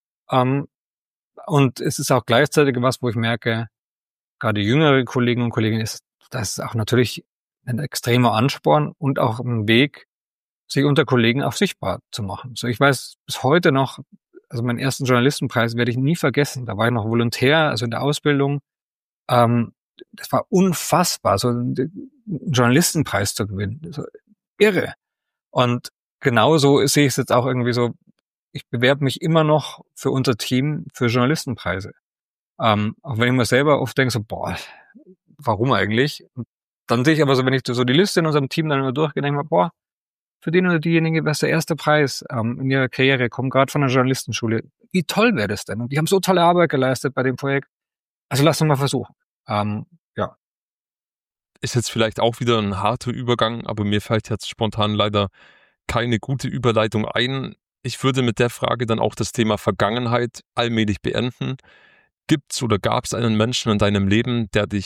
Und es ist auch gleichzeitig was, wo ich merke, gerade jüngere Kollegen und Kolleginnen, das ist auch natürlich ein extremer Ansporn und auch ein Weg, sich unter Kollegen auch sichtbar zu machen. So, ich weiß bis heute noch, also meinen ersten Journalistenpreis werde ich nie vergessen. Da war ich noch Volontär, also in der Ausbildung. Das war unfassbar, so einen Journalistenpreis zu gewinnen. So, irre. Und genauso sehe ich es jetzt auch irgendwie so, ich bewerbe mich immer noch für unser Team für Journalistenpreise. Auch wenn ich mir selber oft denke, so, boah, warum eigentlich? Und dann sehe ich aber so, wenn ich so die Liste in unserem Team dann immer durchgehe, denke ich mir, boah, für den oder diejenige wäre es der erste Preis in ihrer Karriere, kommen gerade von der Journalistenschule. Wie toll wäre das denn? Und die haben so tolle Arbeit geleistet bei dem Projekt. Also lass uns mal versuchen. Ja. Ist jetzt vielleicht auch wieder ein harter Übergang, aber mir fällt jetzt spontan leider keine gute Überleitung ein. Ich würde mit der Frage dann auch das Thema Vergangenheit allmählich beenden. Gibt's oder gab's einen Menschen in deinem Leben, der dich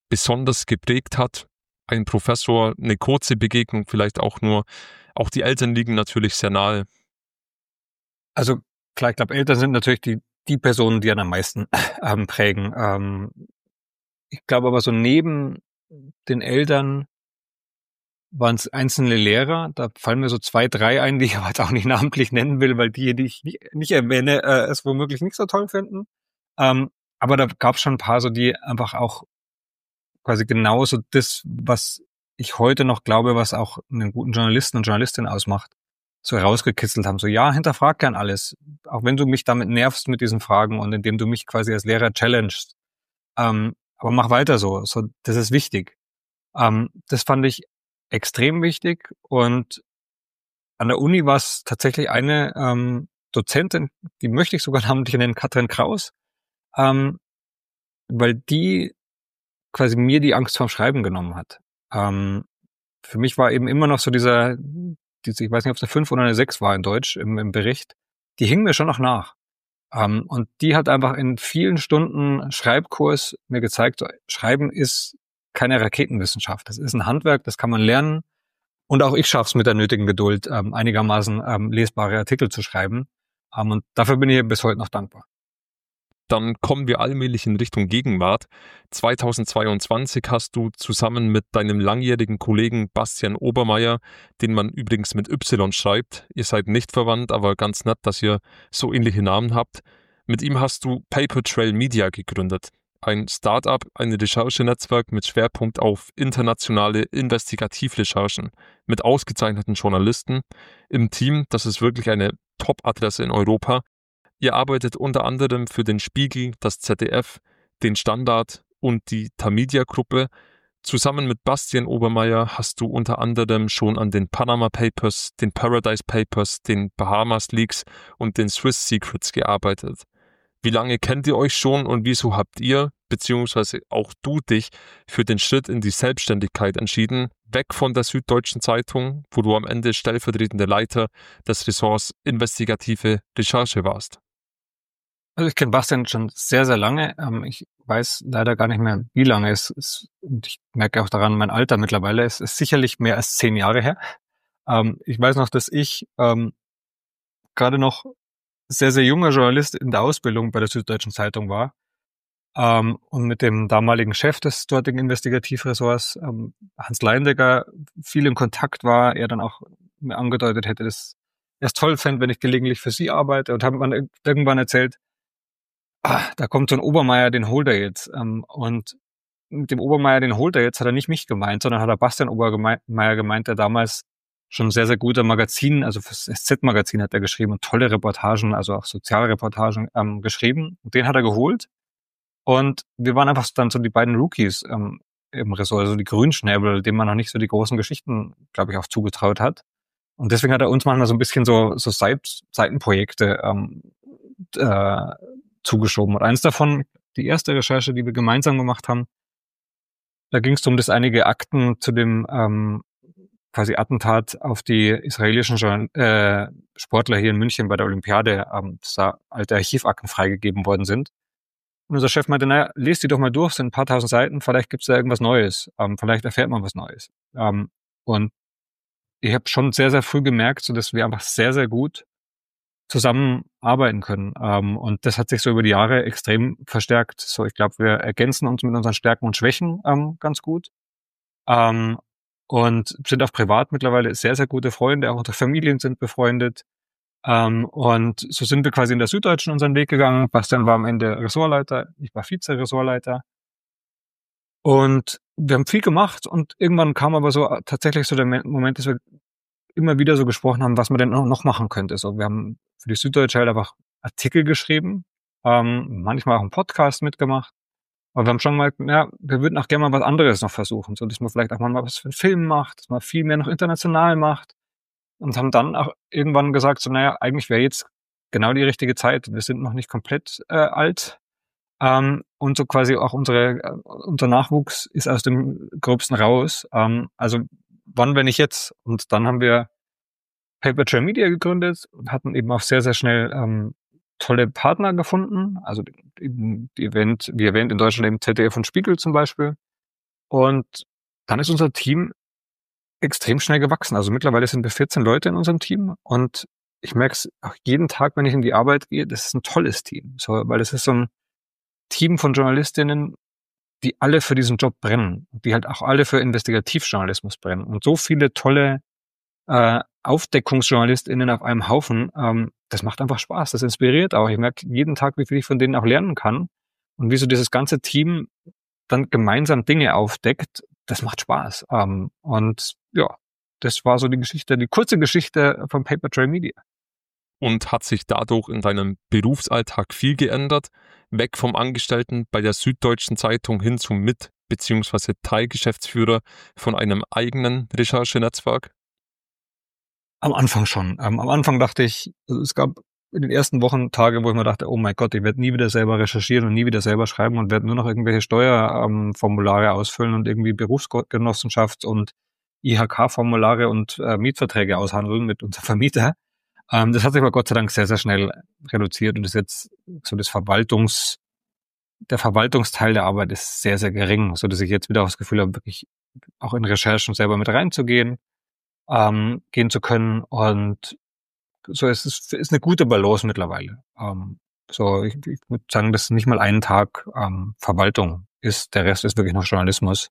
besonders geprägt hat? Ein Professor, eine kurze Begegnung, vielleicht auch nur. Auch die Eltern liegen natürlich sehr nahe. Also klar, ich glaube, Eltern sind natürlich die Personen, die einen am meisten prägen. Ich glaube aber so neben den Eltern waren es einzelne Lehrer. Da fallen mir so 2, 3 ein, die ich aber jetzt auch nicht namentlich nennen will, weil die ich nicht erwähne, es womöglich nicht so toll finden. Aber da gab es schon ein paar so, die einfach auch quasi genauso das, was ich heute noch glaube, was auch einen guten Journalisten und Journalistin ausmacht, so herausgekitzelt haben. So, ja, hinterfrag gern alles. Auch wenn du mich damit nervst mit diesen Fragen und indem du mich quasi als Lehrer challengest. Aber mach weiter so. So, das ist wichtig. Das fand ich extrem wichtig. Und an der Uni war es tatsächlich eine Dozentin, die möchte ich sogar namentlich nennen, Katrin Kraus, weil die quasi mir die Angst vorm Schreiben genommen hat. Für mich war eben immer noch so ich weiß nicht, ob es eine 5 oder eine 6 war in Deutsch im Bericht, die hing mir schon noch nach. Und die hat einfach in vielen Stunden Schreibkurs mir gezeigt, so, Schreiben ist keine Raketenwissenschaft. Das ist ein Handwerk, das kann man lernen. Und auch ich schaff's mit der nötigen Geduld, einigermaßen lesbare Artikel zu schreiben. Und dafür bin ich bis heute noch dankbar. Dann kommen wir allmählich in Richtung Gegenwart. 2022 hast du zusammen mit deinem langjährigen Kollegen Bastian Obermeier, den man übrigens mit Y schreibt, ihr seid nicht verwandt, aber ganz nett, dass ihr so ähnliche Namen habt, mit ihm hast du Paper Trail Media gegründet. Ein Startup, ein Recherchenetzwerk mit Schwerpunkt auf internationale Investigativrecherchen, mit ausgezeichneten Journalisten im Team. Das ist wirklich eine Top-Adresse in Europa. Ihr arbeitet unter anderem für den Spiegel, das ZDF, den Standard und die Tamedia-Gruppe. Zusammen mit Bastian Obermeier hast du unter anderem schon an den Panama Papers, den Paradise Papers, den Bahamas Leaks und den Swiss Secrets gearbeitet. Wie lange kennt ihr euch schon und wieso habt ihr, beziehungsweise auch du dich, für den Schritt in die Selbstständigkeit entschieden, weg von der Süddeutschen Zeitung, wo du am Ende stellvertretender Leiter des Ressorts Investigative Recherche warst? Also ich kenne Bastian schon sehr, sehr lange. Ich weiß leider gar nicht mehr, wie lange es ist. Und ich merke auch daran, mein Alter mittlerweile. Es ist sicherlich mehr als 10 Jahre her. Ich weiß noch, dass ich gerade noch sehr, sehr junger Journalist in der Ausbildung bei der Süddeutschen Zeitung war. Und mit dem damaligen Chef des dortigen Investigativressorts, Hans Leindecker, viel in Kontakt war. Er dann auch mir angedeutet hätte, dass er es toll fände, wenn ich gelegentlich für sie arbeite. Und hat man irgendwann erzählt, da kommt so ein Obermeier, den holt er jetzt. Und mit dem Obermeier, den holt er jetzt, hat er nicht mich gemeint, sondern hat er Bastian Obermeier gemeint, der damals schon sehr, sehr guter Magazin, also fürs SZ-Magazin hat er geschrieben und tolle Reportagen, also auch Sozialreportagen geschrieben. Und den hat er geholt. Und wir waren einfach dann so die beiden Rookies im Ressort, also die Grünschnäbel, denen man noch nicht so die großen Geschichten, glaube ich, auch zugetraut hat. Und deswegen hat er uns manchmal so ein bisschen so Seitenprojekte zugeschoben. Und eins davon, die erste Recherche, die wir gemeinsam gemacht haben, da ging es darum, dass einige Akten zu dem quasi Attentat auf die israelischen Sportler hier in München bei der Olympiade, dass da alte Archivakten freigegeben worden sind. Und unser Chef meinte, naja, lest die doch mal durch, sind ein paar tausend Seiten, vielleicht gibt's da irgendwas Neues, vielleicht erfährt man was Neues. Und ich habe schon sehr, sehr früh gemerkt, so dass wir einfach sehr, sehr gut zusammenarbeiten können. Und das hat sich so über die Jahre extrem verstärkt. So, ich glaube, wir ergänzen uns mit unseren Stärken und Schwächen ganz gut. Und sind auch privat mittlerweile sehr, sehr gute Freunde. Auch unsere Familien sind befreundet. Und so sind wir quasi in der Süddeutschen unseren Weg gegangen. Bastian war am Ende Ressortleiter, ich war Vize-Ressortleiter. Und wir haben viel gemacht und irgendwann kam aber so tatsächlich so der Moment, dass wir immer wieder so gesprochen haben, was man denn noch machen könnte. So, wir haben für die Süddeutsche halt einfach Artikel geschrieben, manchmal auch einen Podcast mitgemacht. Aber wir haben schon mal, ja, wir würden auch gerne mal was anderes noch versuchen, so dass man vielleicht auch mal was für einen Film macht, dass man viel mehr noch international macht. Und haben dann auch irgendwann gesagt, so, naja, eigentlich wäre jetzt genau die richtige Zeit. Wir sind noch nicht komplett alt. Und so quasi auch unser Nachwuchs ist aus dem Gröbsten raus. Also wann, wenn nicht jetzt? Und dann haben wir Paper Trail Media gegründet und hatten eben auch sehr, sehr schnell tolle Partner gefunden. Also wie erwähnt in Deutschland eben ZDF und Spiegel zum Beispiel. Und dann ist unser Team extrem schnell gewachsen. Also mittlerweile sind wir 14 Leute in unserem Team und ich merke es auch jeden Tag, wenn ich in die Arbeit gehe, das ist ein tolles Team. So, weil es ist so ein Team von Journalistinnen, die alle für diesen Job brennen, die halt auch alle für Investigativjournalismus brennen. Und so viele tolle AufdeckungsjournalistInnen auf einem Haufen, das macht einfach Spaß, das inspiriert auch. Ich merke jeden Tag, wie viel ich von denen auch lernen kann und wie so dieses ganze Team dann gemeinsam Dinge aufdeckt, das macht Spaß. Und ja, das war so die kurze Geschichte von Paper Trail Media. Und hat sich dadurch in deinem Berufsalltag viel geändert? Weg vom Angestellten bei der Süddeutschen Zeitung hin zum Mit- bzw. Teilgeschäftsführer von einem eigenen Recherchenetzwerk? Am Anfang schon. Am Anfang dachte ich, also es gab in den ersten Wochen Tage, wo ich mir dachte, oh mein Gott, ich werde nie wieder selber recherchieren und nie wieder selber schreiben und werde nur noch irgendwelche Steuerformulare ausfüllen und irgendwie Berufsgenossenschaft und IHK-Formulare und Mietverträge aushandeln mit unserem Vermieter. Das hat sich aber Gott sei Dank sehr, sehr schnell reduziert und ist jetzt so der Verwaltungsteil der Arbeit ist sehr, sehr gering, so dass ich jetzt wieder auch das Gefühl habe, wirklich auch in Recherchen selber mit reinzugehen, gehen zu können und so ist eine gute Balance mittlerweile. So ich würde sagen, dass nicht mal einen Tag Verwaltung ist, der Rest ist wirklich noch Journalismus.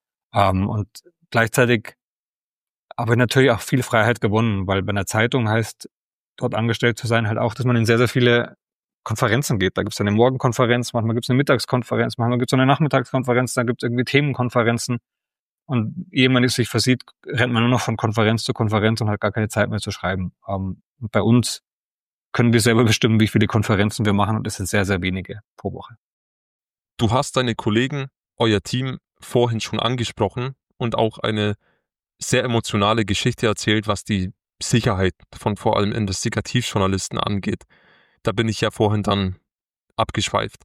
Und gleichzeitig habe ich natürlich auch viel Freiheit gewonnen, weil bei einer Zeitung heißt, dort angestellt zu sein, halt auch, dass man in sehr, sehr viele Konferenzen geht. Da gibt es eine Morgenkonferenz, manchmal gibt es eine Mittagskonferenz, manchmal gibt es eine Nachmittagskonferenz, dann gibt es irgendwie Themenkonferenzen. Und ehe man es sich versieht, rennt man nur noch von Konferenz zu Konferenz und hat gar keine Zeit mehr zu schreiben. Und bei uns können wir selber bestimmen, wie viele Konferenzen wir machen und es sind sehr, sehr wenige pro Woche. Du hast deine Kollegen, euer Team vorhin schon angesprochen und auch eine sehr emotionale Geschichte erzählt, was die Sicherheit von vor allem Investigativjournalisten angeht. Da bin ich ja vorhin dann abgeschweift.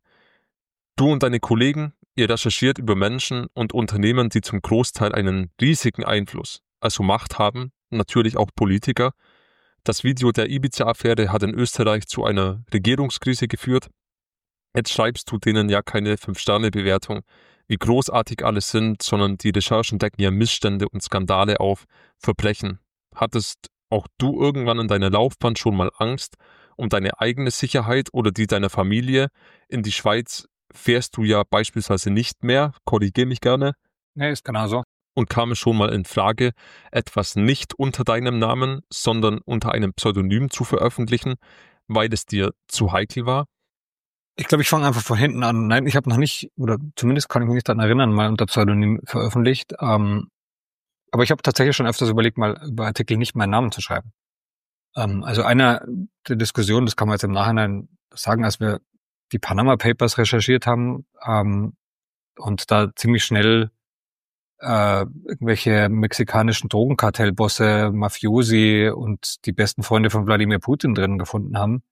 Du und deine Kollegen, ihr recherchiert über Menschen und Unternehmen, die zum Großteil einen riesigen Einfluss, also Macht haben, natürlich auch Politiker. Das Video der Ibiza-Affäre hat in Österreich zu einer Regierungskrise geführt. Jetzt schreibst du denen ja keine 5-Sterne-Bewertung, wie großartig alles sind, sondern die Recherchen decken ja Missstände und Skandale auf, Verbrechen. Hattest auch du irgendwann in deiner Laufbahn schon mal Angst um deine eigene Sicherheit oder die deiner Familie? In die Schweiz fährst du ja beispielsweise nicht mehr, korrigiere mich gerne. Nee, ist genauso. Und kam es schon mal in Frage, etwas nicht unter deinem Namen, sondern unter einem Pseudonym zu veröffentlichen, weil es dir zu heikel war? Ich glaube, ich fange einfach von hinten an. Nein, ich habe noch nicht, oder zumindest kann ich mich nicht daran erinnern, mal unter Pseudonym veröffentlicht. Aber ich habe tatsächlich schon öfters überlegt, mal über Artikel nicht meinen Namen zu schreiben. Also einer der Diskussionen, das kann man jetzt im Nachhinein sagen, als wir die Panama Papers recherchiert haben und da ziemlich schnell irgendwelche mexikanischen Drogenkartellbosse, Mafiosi und die besten Freunde von Wladimir Putin drin gefunden haben.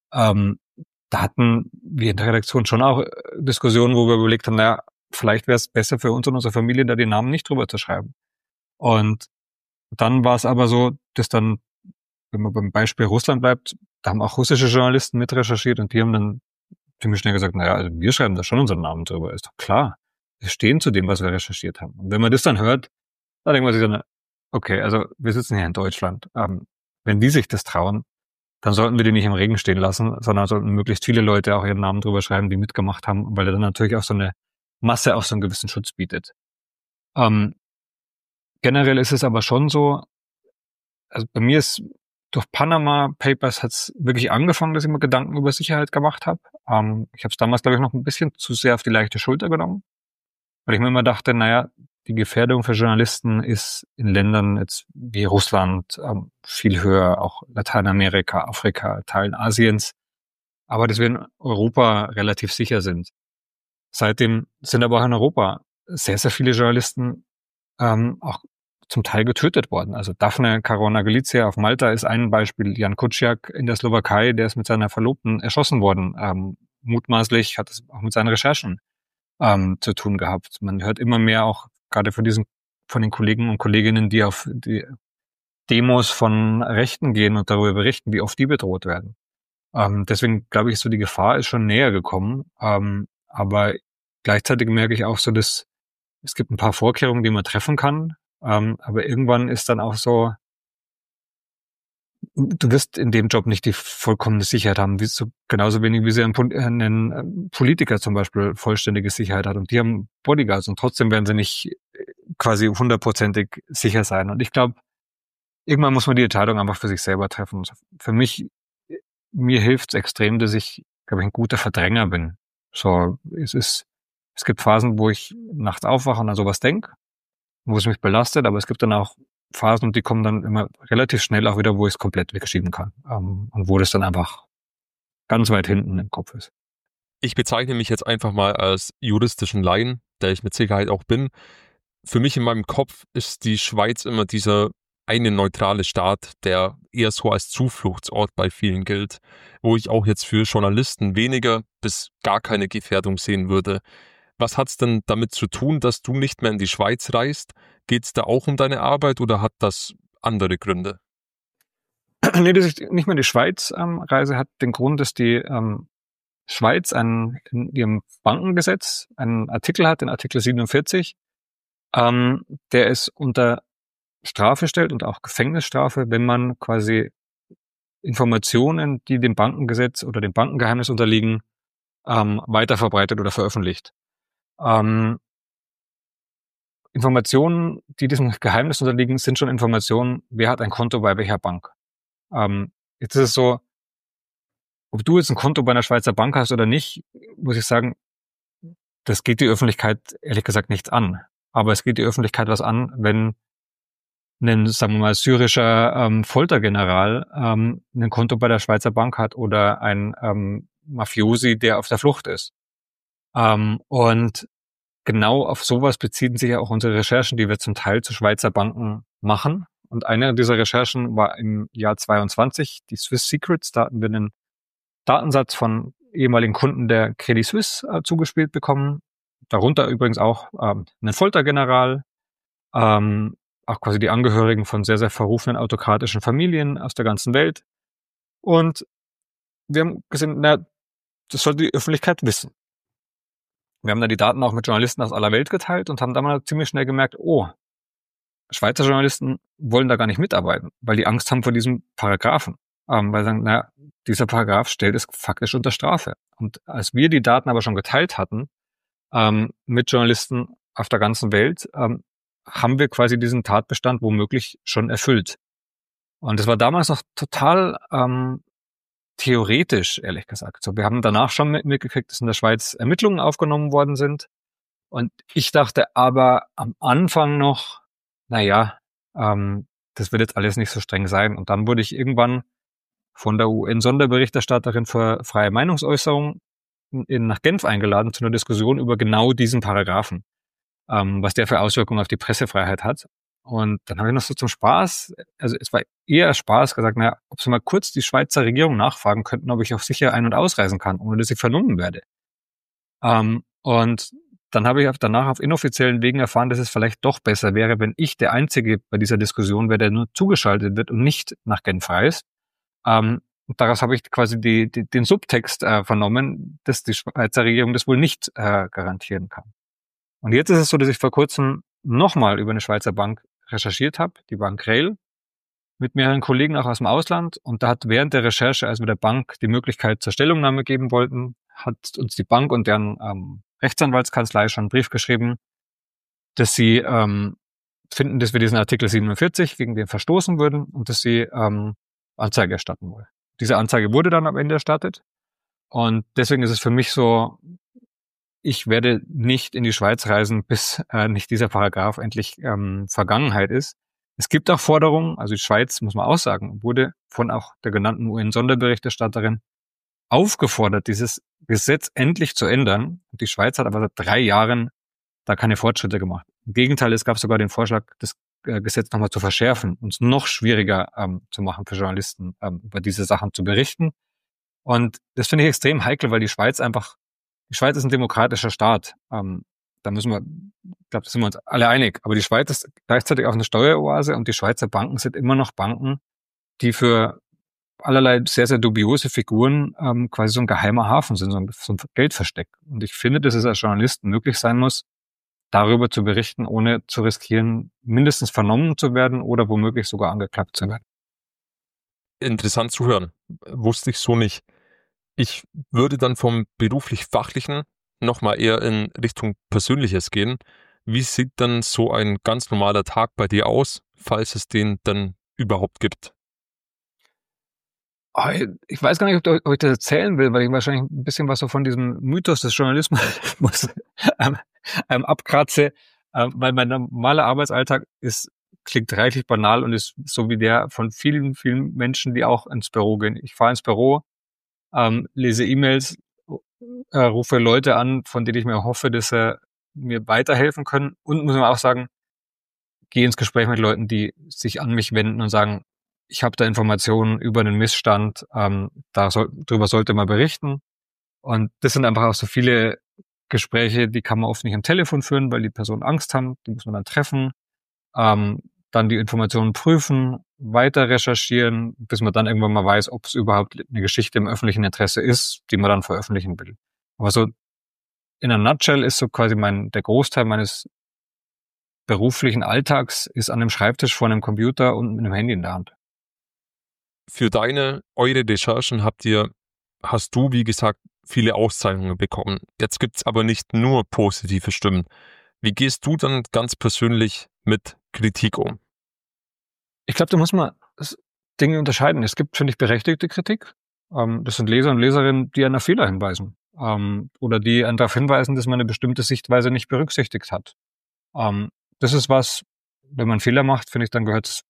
Da hatten wir in der Redaktion schon auch Diskussionen, wo wir überlegt haben, naja, vielleicht wäre es besser für uns und unsere Familie, da die Namen nicht drüber zu schreiben. Und dann war es aber so, dass dann, wenn man beim Beispiel Russland bleibt, da haben auch russische Journalisten mit recherchiert und die haben dann ziemlich schnell gesagt, naja, also wir schreiben da schon unseren Namen drüber, ist doch klar. Wir stehen zu dem, was wir recherchiert haben. Und wenn man das dann hört, dann denkt man sich dann, okay, also wir sitzen hier in Deutschland. Wenn die sich das trauen, dann sollten wir die nicht im Regen stehen lassen, sondern sollten möglichst viele Leute auch ihren Namen drüber schreiben, die mitgemacht haben, weil er dann natürlich auch so eine Masse auch so einen gewissen Schutz bietet. Generell ist es aber schon so, also bei mir ist durch Panama Papers hat es wirklich angefangen, dass ich mir Gedanken über Sicherheit gemacht habe. Ich habe es damals, glaube ich, noch ein bisschen zu sehr auf die leichte Schulter genommen, weil ich mir immer dachte, naja, die Gefährdung für Journalisten ist in Ländern jetzt wie Russland viel höher, auch Lateinamerika, Afrika, Teilen Asiens, aber dass wir in Europa relativ sicher sind. Seitdem sind aber auch in Europa sehr, sehr viele Journalisten auch zum Teil getötet worden. Also Daphne Caruana Galizia auf Malta ist ein Beispiel. Jan Kuciak in der Slowakei, der ist mit seiner Verlobten erschossen worden. Mutmaßlich hat es auch mit seinen Recherchen zu tun gehabt. Man hört immer mehr auch gerade von den Kollegen und Kolleginnen, die auf die Demos von Rechten gehen und darüber berichten, wie oft die bedroht werden. Deswegen glaube ich, so die Gefahr ist schon näher gekommen. Aber gleichzeitig merke ich auch so, dass es gibt ein paar Vorkehrungen, die man treffen kann, aber irgendwann ist dann auch so, du wirst in dem Job nicht die vollkommene Sicherheit haben, genauso wenig wie ein Politiker zum Beispiel vollständige Sicherheit hat. Und die haben Bodyguards und trotzdem werden sie nicht quasi 100%ig sicher sein. Und ich glaube, irgendwann muss man die Entscheidung einfach für sich selber treffen. Und für mich, mir hilft es extrem, dass ich, glaube ich, ein guter Verdränger bin. So, es gibt Phasen, wo ich nachts aufwache und an sowas denke, wo es mich belastet, aber es gibt dann auch Phasen, und die kommen dann immer relativ schnell auch wieder, wo ich es komplett wegschieben kann. Und wo das dann einfach ganz weit hinten im Kopf ist. Ich bezeichne mich jetzt einfach mal als juristischen Laien, der ich mit Sicherheit auch bin. Für mich in meinem Kopf ist die Schweiz immer dieser eine neutrale Staat, der eher so als Zufluchtsort bei vielen gilt, wo ich auch jetzt für Journalisten weniger bis gar keine Gefährdung sehen würde. Was hat's denn damit zu tun, dass du nicht mehr in die Schweiz reist? Geht's da auch um deine Arbeit oder hat das andere Gründe? Nee, dass ich nicht mehr in die Schweiz reise, hat den Grund, dass die Schweiz in ihrem Bankengesetz einen Artikel hat, den Artikel 47, der es unter Strafe stellt und auch Gefängnisstrafe, wenn man quasi Informationen, die dem Bankengesetz oder dem Bankengeheimnis unterliegen, weiterverbreitet oder veröffentlicht. Informationen, die diesem Geheimnis unterliegen, sind schon Informationen, wer hat ein Konto bei welcher Bank. Jetzt ist es so, ob du jetzt ein Konto bei einer Schweizer Bank hast oder nicht, muss ich sagen, das geht die Öffentlichkeit ehrlich gesagt nichts an. Aber es geht die Öffentlichkeit was an, wenn ein, sagen wir mal, syrischer Foltergeneral ein Konto bei der Schweizer Bank hat oder ein Mafiosi, der auf der Flucht ist. Und genau auf sowas beziehen sich ja auch unsere Recherchen, die wir zum Teil zu Schweizer Banken machen. Und eine dieser Recherchen war im Jahr 22, die Swiss Secrets. Da hatten wir einen Datensatz von ehemaligen Kunden der Credit Suisse zugespielt bekommen. Darunter übrigens auch einen Foltergeneral, auch quasi die Angehörigen von sehr, sehr verrufenen autokratischen Familien aus der ganzen Welt. Und wir haben gesehen, das sollte die Öffentlichkeit wissen. Wir haben da die Daten auch mit Journalisten aus aller Welt geteilt und haben dann mal ziemlich schnell gemerkt, Schweizer Journalisten wollen da gar nicht mitarbeiten, weil die Angst haben vor diesem Paragraphen. Weil sie sagen, dieser Paragraph stellt es faktisch unter Strafe. Und als wir die Daten aber schon geteilt hatten, mit Journalisten auf der ganzen Welt, haben wir quasi diesen Tatbestand womöglich schon erfüllt. Und das war damals noch total theoretisch, ehrlich gesagt. So, wir haben danach schon mitgekriegt, dass in der Schweiz Ermittlungen aufgenommen worden sind. Und ich dachte aber am Anfang noch, das wird jetzt alles nicht so streng sein. Und dann wurde ich irgendwann von der UN-Sonderberichterstatterin für freie Meinungsäußerung nach Genf eingeladen zu einer Diskussion über genau diesen Paragraphen, was der für Auswirkungen auf die Pressefreiheit hat. Und dann habe ich noch so zum Spaß, also es war eher Spaß, gesagt, ob sie mal kurz die Schweizer Regierung nachfragen könnten, ob ich auch sicher ein- und ausreisen kann, ohne dass ich vernommen werde. Und dann habe ich danach auf inoffiziellen Wegen erfahren, dass es vielleicht doch besser wäre, wenn ich der Einzige bei dieser Diskussion wäre, der nur zugeschaltet wird und nicht nach Genf reist. Und daraus habe ich quasi den Subtext vernommen, dass die Schweizer Regierung das wohl nicht garantieren kann. Und jetzt ist es so, dass ich vor kurzem nochmal über eine Schweizer Bank recherchiert habe, die Bank Rail, mit mehreren Kollegen auch aus dem Ausland. Und da hat während der Recherche, als wir der Bank die Möglichkeit zur Stellungnahme geben wollten, hat uns die Bank und deren Rechtsanwaltskanzlei schon einen Brief geschrieben, dass sie finden, dass wir diesen Artikel 47 gegen den verstoßen würden und dass sie Anzeige erstatten wollen. Diese Anzeige wurde dann am Ende erstattet. Und deswegen ist es für mich so, ich werde nicht in die Schweiz reisen, bis nicht dieser Paragraph endlich Vergangenheit ist. Es gibt auch Forderungen, also die Schweiz, muss man auch sagen, wurde von auch der genannten UN-Sonderberichterstatterin aufgefordert, dieses Gesetz endlich zu ändern. Und die Schweiz hat aber seit 3 Jahren da keine Fortschritte gemacht. Im Gegenteil, es gab sogar den Vorschlag, das Gesetz nochmal zu verschärfen und es noch schwieriger zu machen für Journalisten, über diese Sachen zu berichten. Und das finde ich extrem heikel, weil die Schweiz ist ein demokratischer Staat. Da müssen wir, ich glaube, da sind wir uns alle einig. Aber die Schweiz ist gleichzeitig auch eine Steueroase und die Schweizer Banken sind immer noch Banken, die für allerlei sehr, sehr dubiose Figuren quasi so ein geheimer Hafen sind, so ein Geldversteck. Und ich finde, dass es als Journalist möglich sein muss, darüber zu berichten, ohne zu riskieren, mindestens vernommen zu werden oder womöglich sogar angeklagt zu werden. Interessant zu hören. Wusste ich so nicht. Ich würde dann vom beruflich-fachlichen nochmal eher in Richtung Persönliches gehen. Wie sieht dann so ein ganz normaler Tag bei dir aus, falls es den dann überhaupt gibt? Ich weiß gar nicht, ob ich das erzählen will, weil ich wahrscheinlich ein bisschen was so von diesem Mythos des Journalismus abkratze, weil mein normaler Arbeitsalltag klingt reichlich banal und ist so wie der von vielen, vielen Menschen, die auch ins Büro gehen. Ich fahre ins Büro, lese E-Mails, rufe Leute an, von denen ich mir hoffe, dass sie mir weiterhelfen können, und muss man auch sagen, gehe ins Gespräch mit Leuten, die sich an mich wenden und sagen, ich habe da Informationen über einen Missstand, darüber sollte man berichten. Und das sind einfach auch so viele Gespräche, die kann man oft nicht am Telefon führen, weil die Personen Angst haben, die muss man dann treffen, dann die Informationen prüfen, weiter recherchieren, bis man dann irgendwann mal weiß, ob es überhaupt eine Geschichte im öffentlichen Interesse ist, die man dann veröffentlichen will. Aber so in a nutshell ist so quasi der Großteil meines beruflichen Alltags ist an einem Schreibtisch vor einem Computer und mit einem Handy in der Hand. Für eure Recherchen hast du, wie gesagt, viele Auszeichnungen bekommen. Jetzt gibt's aber nicht nur positive Stimmen. Wie gehst du dann ganz persönlich mit Kritik um? Ich glaube, da muss man Dinge unterscheiden. Es gibt, finde ich, berechtigte Kritik. Das sind Leser und Leserinnen, die einen auf Fehler hinweisen. Oder die einen darauf hinweisen, dass man eine bestimmte Sichtweise nicht berücksichtigt hat. Das ist was, wenn man Fehler macht, finde ich, dann gehört es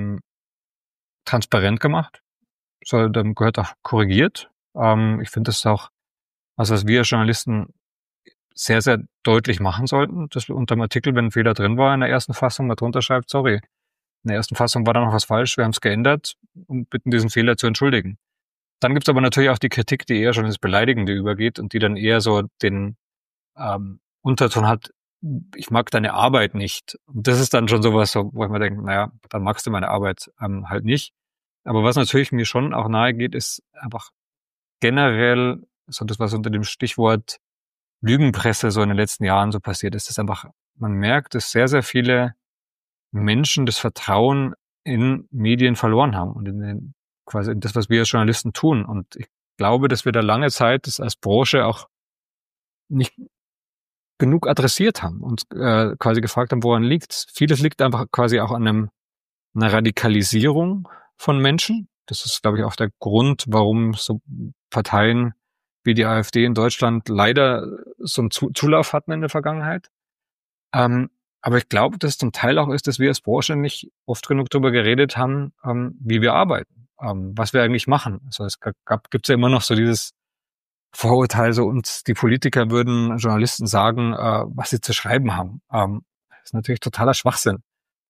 transparent gemacht. Dann gehört auch korrigiert. Ich finde, das ist auch was wir Journalisten sehr, sehr deutlich machen sollten, dass wir unter dem Artikel, wenn ein Fehler drin war in der ersten Fassung, mal drunter schreibt, sorry, in der ersten Fassung war da noch was falsch, wir haben es geändert und bitten, diesen Fehler zu entschuldigen. Dann gibt es aber natürlich auch die Kritik, die eher schon ins Beleidigende übergeht und die dann eher so den Unterton hat, ich mag deine Arbeit nicht. Und das ist dann schon sowas, wo ich mir denke, naja, dann magst du meine Arbeit halt nicht. Aber was natürlich mir schon auch nahe geht, ist einfach generell so das, was unter dem Stichwort Lügenpresse so in den letzten Jahren so passiert ist, ist einfach, man merkt, dass sehr, sehr viele Menschen das Vertrauen in Medien verloren haben und quasi in das, was wir als Journalisten tun. Und ich glaube, dass wir da lange Zeit das als Branche auch nicht genug adressiert haben und quasi gefragt haben, woran liegt's? Vieles liegt einfach quasi auch an einer Radikalisierung von Menschen. Das ist, glaube ich, auch der Grund, warum so Parteien wie die AfD in Deutschland leider so einen Zulauf hatten in der Vergangenheit. Aber ich glaube, dass es zum Teil auch ist, dass wir als Branche nicht oft genug darüber geredet haben, wie wir arbeiten, was wir eigentlich machen. Also es gibt's ja immer noch so dieses Vorurteil, so uns die Politiker würden Journalisten sagen, was sie zu schreiben haben. Das ist natürlich totaler Schwachsinn.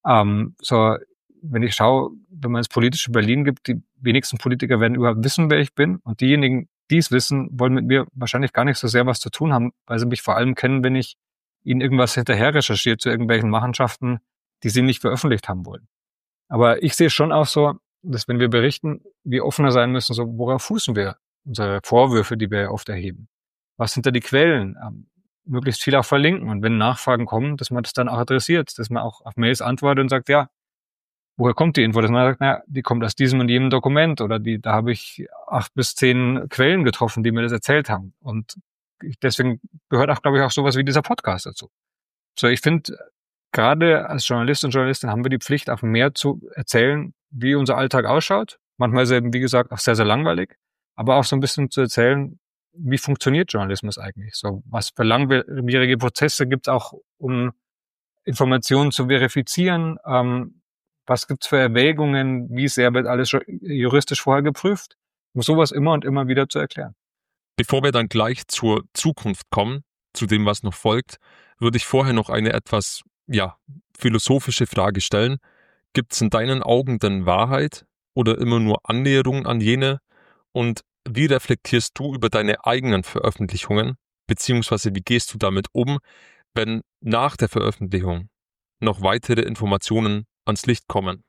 Wenn ich schaue, wenn man ins politische Berlin gibt, die wenigsten Politiker werden überhaupt wissen, wer ich bin. Und diejenigen, die es wissen, wollen mit mir wahrscheinlich gar nicht so sehr was zu tun haben, weil sie mich vor allem kennen, wenn ich ihnen irgendwas hinterher recherchiert zu irgendwelchen Machenschaften, die sie nicht veröffentlicht haben wollen. Aber ich sehe schon auch so, dass wenn wir berichten, wir offener sein müssen, so worauf fußen wir unsere Vorwürfe, die wir oft erheben? Was sind da die Quellen? Möglichst viel auch verlinken. Und wenn Nachfragen kommen, dass man das dann auch adressiert, dass man auch auf Mails antwortet und sagt, ja, woher kommt die Info? Dass man sagt, naja, die kommt aus diesem und jenem Dokument oder da habe ich 8 bis 10 Quellen getroffen, die mir das erzählt haben. Und deswegen gehört auch, glaube ich, auch sowas wie dieser Podcast dazu. So, ich finde, gerade als Journalist und Journalistin haben wir die Pflicht, auch mehr zu erzählen, wie unser Alltag ausschaut. Manchmal ist er eben, wie gesagt, auch sehr, sehr langweilig, aber auch so ein bisschen zu erzählen, wie funktioniert Journalismus eigentlich? So, was für langwierige Prozesse gibt es auch, um Informationen zu verifizieren? Was gibt's für Erwägungen? Wie sehr wird alles juristisch vorher geprüft? Um sowas immer und immer wieder zu erklären. Bevor wir dann gleich zur Zukunft kommen, zu dem, was noch folgt, würde ich vorher noch eine etwas, philosophische Frage stellen. Gibt es in deinen Augen denn Wahrheit oder immer nur Annäherung an jene? Und wie reflektierst du über deine eigenen Veröffentlichungen, beziehungsweise wie gehst du damit um, wenn nach der Veröffentlichung noch weitere Informationen ans Licht kommen?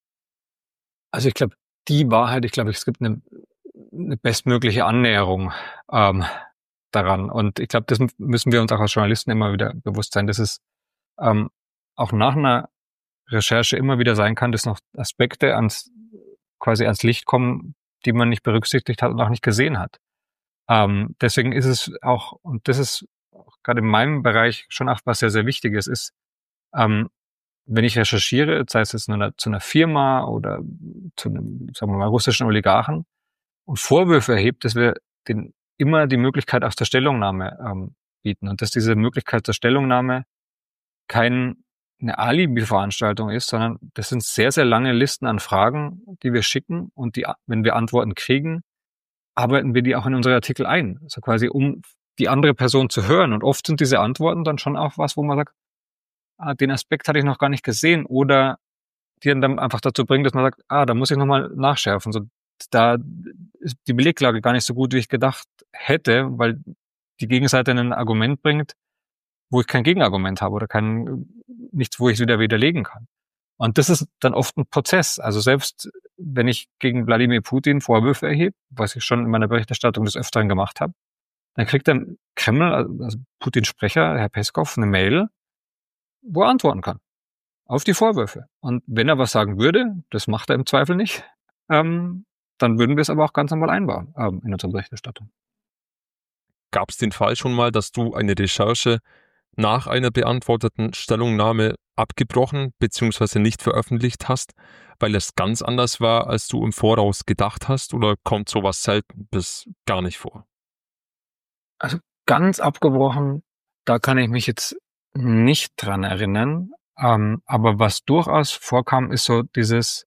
Also ich glaube, es gibt eine bestmögliche Annäherung daran. Und ich glaube, das müssen wir uns auch als Journalisten immer wieder bewusst sein, dass es ähm, auch nach einer Recherche immer wieder sein kann, dass noch Aspekte quasi ans Licht kommen, die man nicht berücksichtigt hat und auch nicht gesehen hat. Deswegen ist es auch, und das ist auch gerade in meinem Bereich schon auch was sehr, sehr Wichtiges ist, wenn ich recherchiere, sei es jetzt zu einer Firma oder zu einem, sagen wir mal, russischen Oligarchen und Vorwürfe erhebt, dass wir denen immer die Möglichkeit aus der Stellungnahme bieten und dass diese Möglichkeit der Stellungnahme keine Alibi-Veranstaltung ist, sondern das sind sehr, sehr lange Listen an Fragen, die wir schicken und wenn wir Antworten kriegen, arbeiten wir die auch in unsere Artikel ein. Also quasi, um die andere Person zu hören. Und oft sind diese Antworten dann schon auch was, wo man sagt, den Aspekt hatte ich noch gar nicht gesehen, oder die dann einfach dazu bringen, dass man sagt, da muss ich nochmal nachschärfen. So, da ist die Beleglage gar nicht so gut, wie ich gedacht hätte, weil die Gegenseite ein Argument bringt, wo ich kein Gegenargument habe oder nichts, wo ich es wieder widerlegen kann. Und das ist dann oft ein Prozess. Also selbst wenn ich gegen Wladimir Putin Vorwürfe erhebe, was ich schon in meiner Berichterstattung des Öfteren gemacht habe, dann kriegt der Kreml, also Putins Sprecher, Herr Peskov, eine Mail, wo er antworten kann auf die Vorwürfe. Und wenn er was sagen würde, das macht er im Zweifel nicht, dann würden wir es aber auch ganz normal einbauen in unserer Berichterstattung. Gab es den Fall schon mal, dass du eine Recherche nach einer beantworteten Stellungnahme abgebrochen bzw. nicht veröffentlicht hast, weil es ganz anders war, als du im Voraus gedacht hast, oder kommt sowas selten bis gar nicht vor? Also ganz abgebrochen, da kann ich mich jetzt nicht dran erinnern. Aber was durchaus vorkam, ist so dieses,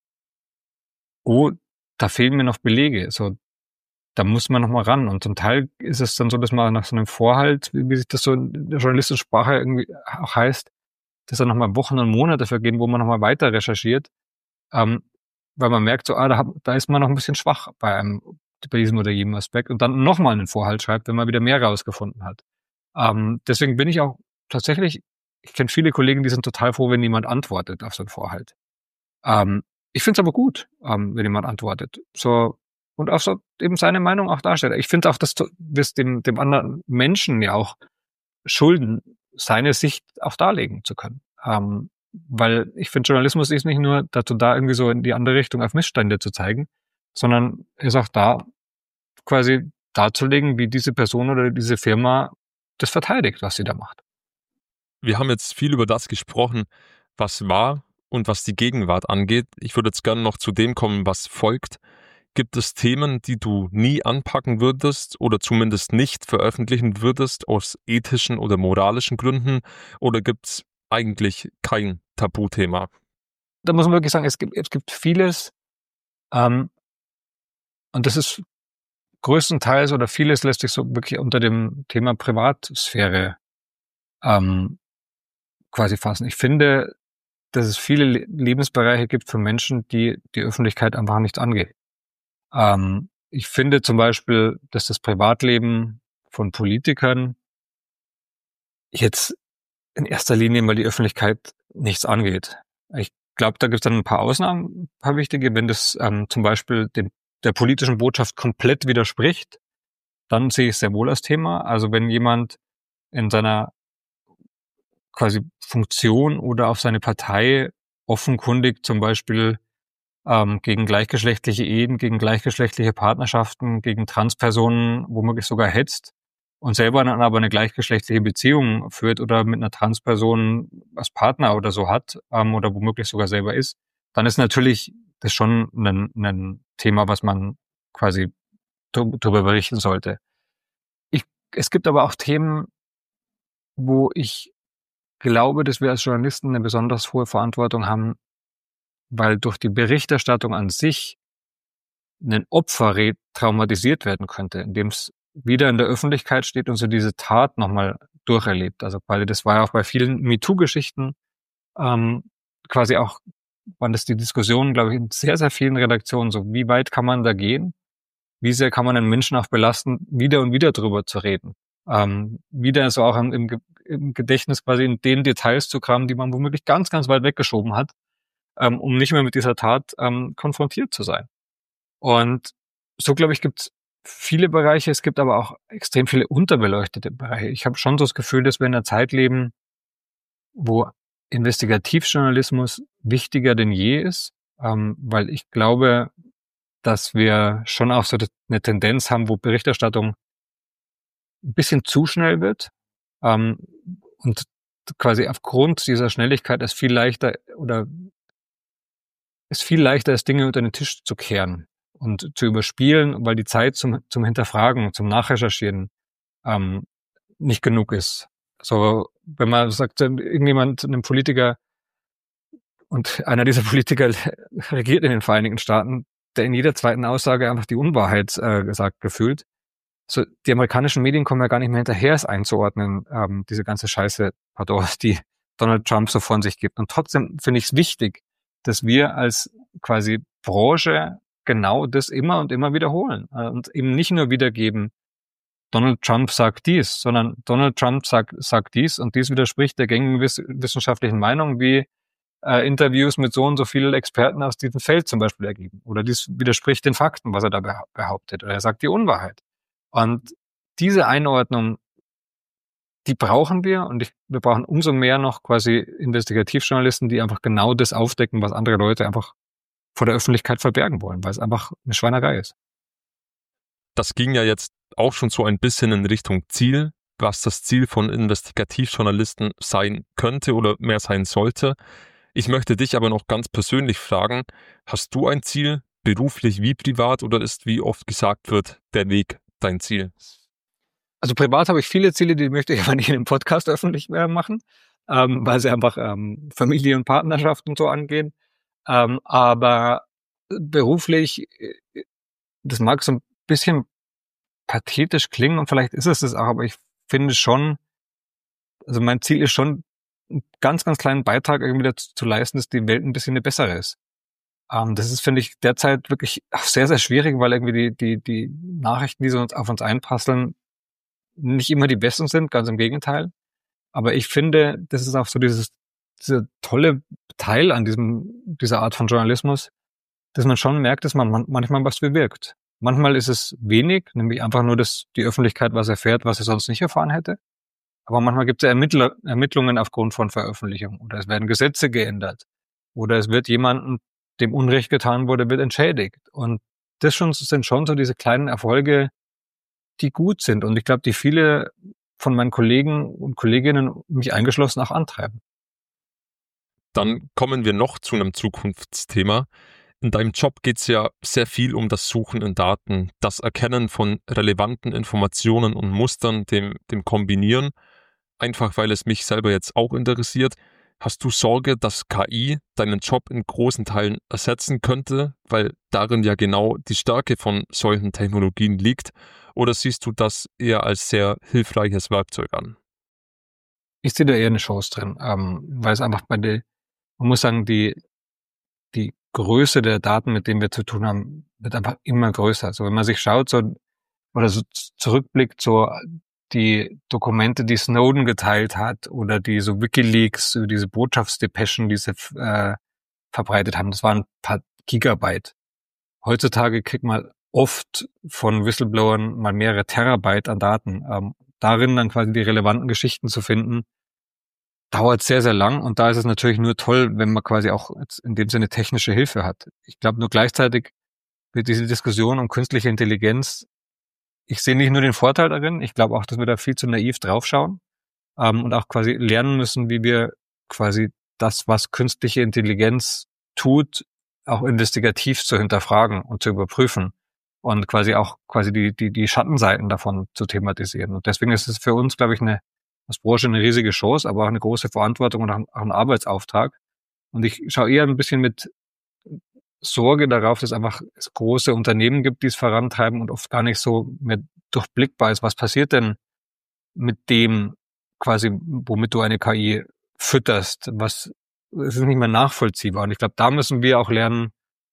da fehlen mir noch Belege. So, da muss man noch mal ran. Und zum Teil ist es dann so, dass man nach so einem Vorhalt, wie sich das so in der journalistischen Sprache irgendwie auch heißt, dass dann noch mal Wochen und Monate vergehen, wo man noch mal weiter recherchiert, weil man merkt so, da ist man noch ein bisschen schwach bei diesem oder jenem Aspekt, und dann noch mal einen Vorhalt schreibt, wenn man wieder mehr rausgefunden hat. Deswegen bin ich auch tatsächlich, ich kenne viele Kollegen, die sind total froh, wenn jemand antwortet auf so einen Vorhalt. Ich finde es aber gut, wenn jemand antwortet. So, und auch so eben seine Meinung auch darstellt. Ich finde auch, dass wir dem anderen Menschen ja auch schulden, seine Sicht auch darlegen zu können. Weil ich finde, Journalismus ist nicht nur dazu da, irgendwie so in die andere Richtung auf Missstände zu zeigen, sondern ist auch da, quasi darzulegen, wie diese Person oder diese Firma das verteidigt, was sie da macht. Wir haben jetzt viel über das gesprochen, was war und was die Gegenwart angeht. Ich würde jetzt gerne noch zu dem kommen, was folgt. Gibt es Themen, die du nie anpacken würdest oder zumindest nicht veröffentlichen würdest aus ethischen oder moralischen Gründen? Oder gibt es eigentlich kein Tabuthema? Da muss man wirklich sagen, es gibt vieles, und das ist größtenteils oder vieles lässt sich so wirklich unter dem Thema Privatsphäre quasi fassen. Ich finde, dass es viele Lebensbereiche gibt für Menschen, die die Öffentlichkeit einfach nicht angeht. Ich finde zum Beispiel, dass das Privatleben von Politikern jetzt in erster Linie mal die Öffentlichkeit nichts angeht. Ich glaube, da gibt es dann ein paar Ausnahmen, ein paar wichtige. Wenn das zum Beispiel der politischen Botschaft komplett widerspricht, dann sehe ich es sehr wohl als Thema. Also wenn jemand in seiner quasi Funktion oder auf seine Partei offenkundig zum Beispiel gegen gleichgeschlechtliche Ehen, gegen gleichgeschlechtliche Partnerschaften, gegen Transpersonen womöglich sogar hetzt und selber dann aber eine gleichgeschlechtliche Beziehung führt oder mit einer Transperson als Partner oder so hat, oder womöglich sogar selber ist, dann ist natürlich das schon ein Thema, was man quasi darüber berichten sollte. Es gibt aber auch Themen, wo ich glaube, dass wir als Journalisten eine besonders hohe Verantwortung haben, weil durch die Berichterstattung an sich ein Opfer traumatisiert werden könnte, indem es wieder in der Öffentlichkeit steht und so diese Tat nochmal durcherlebt. Also weil das war ja auch bei vielen MeToo-Geschichten quasi auch, waren das die Diskussionen, glaube ich, in sehr, sehr vielen Redaktionen, so wie weit kann man da gehen? Wie sehr kann man einen Menschen auch belasten, wieder und wieder drüber zu reden? Wieder so auch im Gedächtnis quasi in den Details zu kramen, die man womöglich ganz, ganz weit weggeschoben hat, um nicht mehr mit dieser Tat konfrontiert zu sein. Und so, glaube ich, gibt es viele Bereiche, es gibt aber auch extrem viele unterbeleuchtete Bereiche. Ich habe schon so das Gefühl, dass wir in einer Zeit leben, wo Investigativjournalismus wichtiger denn je ist, weil ich glaube, dass wir schon auch so eine Tendenz haben, wo Berichterstattung ein bisschen zu schnell wird, und quasi aufgrund dieser Schnelligkeit ist viel leichter ist, Dinge unter den Tisch zu kehren und zu überspielen, weil die Zeit zum Hinterfragen, zum Nachrecherchieren nicht genug ist. So, wenn man sagt, einem Politiker, und einer dieser Politiker regiert in den Vereinigten Staaten, der in jeder zweiten Aussage einfach die Unwahrheit gesagt gefühlt. So, die amerikanischen Medien kommen ja gar nicht mehr hinterher, es einzuordnen, diese ganze Scheiße, die Donald Trump so von sich gibt. Und trotzdem finde ich es wichtig, dass wir als quasi Branche genau das immer und immer wiederholen und eben nicht nur wiedergeben, Donald Trump sagt dies, sondern Donald Trump sagt dies und dies widerspricht der gängigen wissenschaftlichen Meinung, wie Interviews mit so und so vielen Experten aus diesem Feld zum Beispiel ergeben. Oder dies widerspricht den Fakten, was er da behauptet. Oder er sagt die Unwahrheit. Und diese Einordnung, die brauchen wir. Und wir brauchen umso mehr noch quasi Investigativjournalisten, die einfach genau das aufdecken, was andere Leute einfach vor der Öffentlichkeit verbergen wollen, weil es einfach eine Schweinerei ist. Das ging ja jetzt auch schon so ein bisschen in Richtung Ziel, was das Ziel von Investigativjournalisten sein könnte oder mehr sein sollte. Ich möchte dich aber noch ganz persönlich fragen, hast du ein Ziel, beruflich wie privat, oder ist, wie oft gesagt wird, der Weg dein Ziel? Also privat habe ich viele Ziele, die möchte ich aber nicht in einem Podcast öffentlich machen, weil sie einfach Familie und Partnerschaft und so angehen. Aber beruflich, das mag so ein bisschen pathetisch klingen und vielleicht ist es das auch, aber ich finde schon, also mein Ziel ist schon, einen ganz, ganz kleinen Beitrag irgendwie dazu zu leisten, dass die Welt ein bisschen eine bessere ist. Das ist, finde ich, derzeit wirklich sehr, sehr schwierig, weil irgendwie die Nachrichten, die so auf uns einprasseln, nicht immer die besten sind, ganz im Gegenteil. Aber ich finde, das ist auch so dieser tolle Teil an dieser Art von Journalismus, dass man schon merkt, dass man manchmal was bewirkt. Manchmal ist es wenig, nämlich einfach nur, dass die Öffentlichkeit was erfährt, was sie sonst nicht erfahren hätte. Aber manchmal gibt es ja Ermittlungen aufgrund von Veröffentlichung oder es werden Gesetze geändert oder es wird jemandem, dem Unrecht getan wurde, wird entschädigt. Und das sind schon so diese kleinen Erfolge, die gut sind und ich glaube, die viele von meinen Kollegen und Kolleginnen, mich eingeschlossen, auch antreiben. Dann kommen wir noch zu einem Zukunftsthema. In deinem Job geht es ja sehr viel um das Suchen in Daten, das Erkennen von relevanten Informationen und Mustern, dem Kombinieren. Einfach weil es mich selber jetzt auch interessiert. Hast du Sorge, dass KI deinen Job in großen Teilen ersetzen könnte, weil darin ja genau die Stärke von solchen Technologien liegt? Oder siehst du das eher als sehr hilfreiches Werkzeug an? Ich sehe da eher eine Chance drin, weil es einfach man muss sagen, die Größe der Daten, mit denen wir zu tun haben, wird einfach immer größer. Also wenn man sich schaut, oder so zurückblickt, so die Dokumente, die Snowden geteilt hat oder die so WikiLeaks, diese Botschaftsdepeschen, die sie verbreitet haben, das waren ein paar Gigabyte. Heutzutage kriegt man oft von Whistleblowern mal mehrere Terabyte an Daten. Darin dann quasi die relevanten Geschichten zu finden, dauert sehr, sehr lang. Und da ist es natürlich nur toll, wenn man quasi auch in dem Sinne technische Hilfe hat. Ich glaube nur gleichzeitig wird diese Diskussion um künstliche Intelligenz, ich sehe nicht nur den Vorteil darin, ich glaube auch, dass wir da viel zu naiv draufschauen und auch quasi lernen müssen, wie wir quasi das, was künstliche Intelligenz tut, auch investigativ zu hinterfragen und zu überprüfen und quasi die Schattenseiten davon zu thematisieren. Und deswegen ist es für uns, glaube ich, als Branche eine riesige Chance, aber auch eine große Verantwortung und auch ein Arbeitsauftrag. Und ich schaue eher ein bisschen mit Sorge darauf, dass es große Unternehmen gibt, die es vorantreiben und oft gar nicht so mehr durchblickbar ist. Was passiert denn mit dem quasi, womit du eine KI fütterst? Es ist nicht mehr nachvollziehbar. Und ich glaube, da müssen wir auch lernen,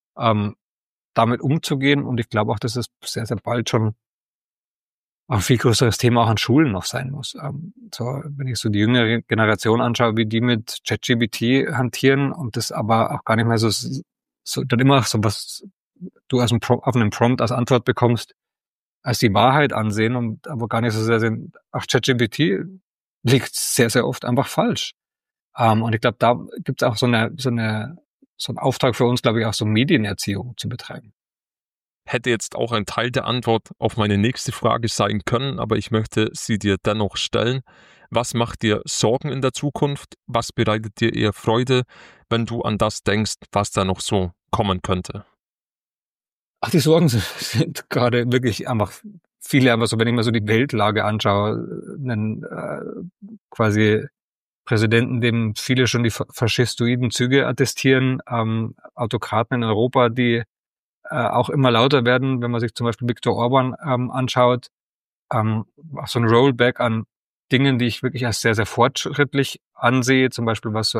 damit umzugehen. Und ich glaube auch, dass es sehr, sehr bald schon ein viel größeres Thema auch an Schulen noch sein muss. Wenn ich so die jüngere Generation anschaue, wie die mit ChatGPT hantieren und das aber auch gar nicht mehr so dann immer so was du auf einem Prompt als Antwort bekommst, als die Wahrheit ansehen und aber gar nicht so sehr sehen, ChatGPT liegt sehr, sehr oft einfach falsch. Und ich glaube, da gibt es auch so einen Auftrag für uns, glaube ich, auch so Medienerziehung zu betreiben. Hätte jetzt auch ein Teil der Antwort auf meine nächste Frage sein können, aber ich möchte sie dir dennoch stellen. Was macht dir Sorgen in der Zukunft? Was bereitet dir eher Freude, wenn du an das denkst, was da noch so kommen könnte? Ach, die Sorgen sind gerade wirklich einfach viele, aber so, wenn ich mir so die Weltlage anschaue, einen quasi Präsidenten, dem viele schon die faschistoiden Züge attestieren, Autokraten in Europa, die auch immer lauter werden, wenn man sich zum Beispiel Viktor Orban anschaut, auch so ein Rollback an Dingen, die ich wirklich als sehr, sehr fortschrittlich ansehe, zum Beispiel was so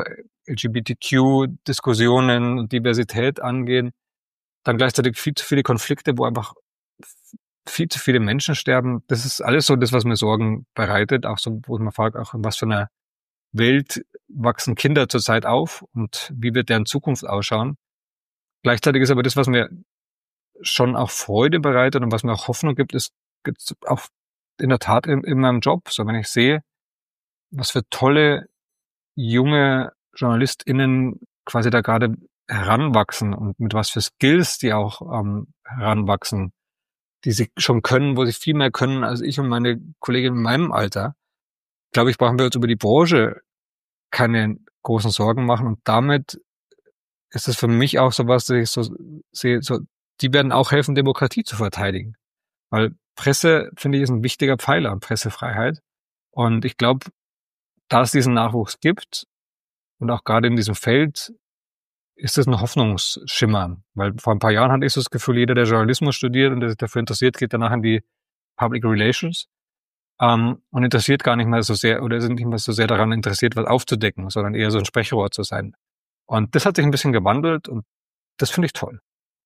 LGBTQ-Diskussionen und Diversität angehen, dann gleichzeitig viel zu viele Konflikte, wo einfach viel zu viele Menschen sterben. Das ist alles so das, was mir Sorgen bereitet, auch so, wo man fragt, auch in was für einer Welt wachsen Kinder zurzeit auf und wie wird deren Zukunft ausschauen. Gleichzeitig ist aber das, was mir schon auch Freude bereitet und was mir auch Hoffnung gibt, ist gibt's auch in der Tat in meinem Job. So, wenn ich sehe, was für tolle junge JournalistInnen quasi da gerade heranwachsen und mit was für Skills die auch heranwachsen, die sie schon können, wo sie viel mehr können als ich und meine Kollegin in meinem Alter, glaube ich, brauchen wir uns über die Branche keine großen Sorgen machen. Und damit ist es für mich auch so was, dass ich so sehe, so, die werden auch helfen, Demokratie zu verteidigen. Weil Presse, finde ich, ist ein wichtiger Pfeiler an Pressefreiheit. Und ich glaube, da es diesen Nachwuchs gibt und auch gerade in diesem Feld, ist das ein Hoffnungsschimmer. Weil vor ein paar Jahren hatte ich so das Gefühl, jeder, der Journalismus studiert und der sich dafür interessiert, geht danach in die Public Relations und interessiert gar nicht mehr so sehr oder sind nicht mehr so sehr daran interessiert, was aufzudecken, sondern eher so ein Sprechrohr zu sein. Und das hat sich ein bisschen gewandelt und das finde ich toll.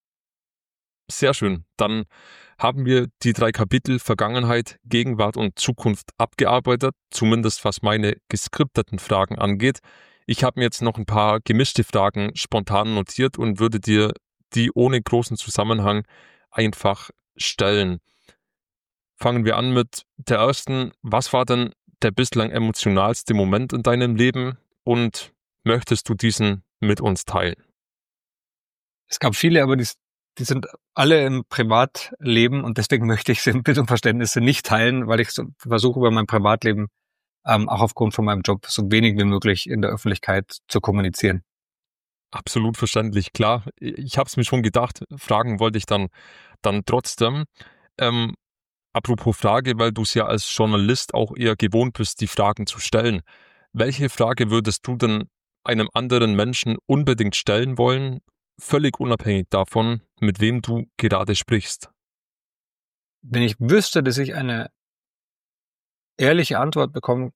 Sehr schön. Dann haben wir die 3 Kapitel Vergangenheit, Gegenwart und Zukunft abgearbeitet, zumindest was meine geskripteten Fragen angeht. Ich habe mir jetzt noch ein paar gemischte Fragen spontan notiert und würde dir die ohne großen Zusammenhang einfach stellen. Fangen wir an mit der ersten. Was war denn der bislang emotionalste Moment in deinem Leben und möchtest du diesen mit uns teilen? Es gab viele, aber die sind alle im Privatleben und deswegen möchte ich sie im Bild und Verständnis nicht teilen, weil ich so versuche, über mein Privatleben auch aufgrund von meinem Job so wenig wie möglich in der Öffentlichkeit zu kommunizieren. Absolut verständlich, klar. Ich habe es mir schon gedacht, fragen wollte ich dann trotzdem. Ähm, Apropos Frage, weil du es ja als Journalist auch eher gewohnt bist, die Fragen zu stellen. Welche Frage würdest du denn einem anderen Menschen unbedingt stellen wollen, völlig unabhängig davon, mit wem du gerade sprichst? Wenn ich wüsste, dass ich eine ehrliche Antwort bekomme,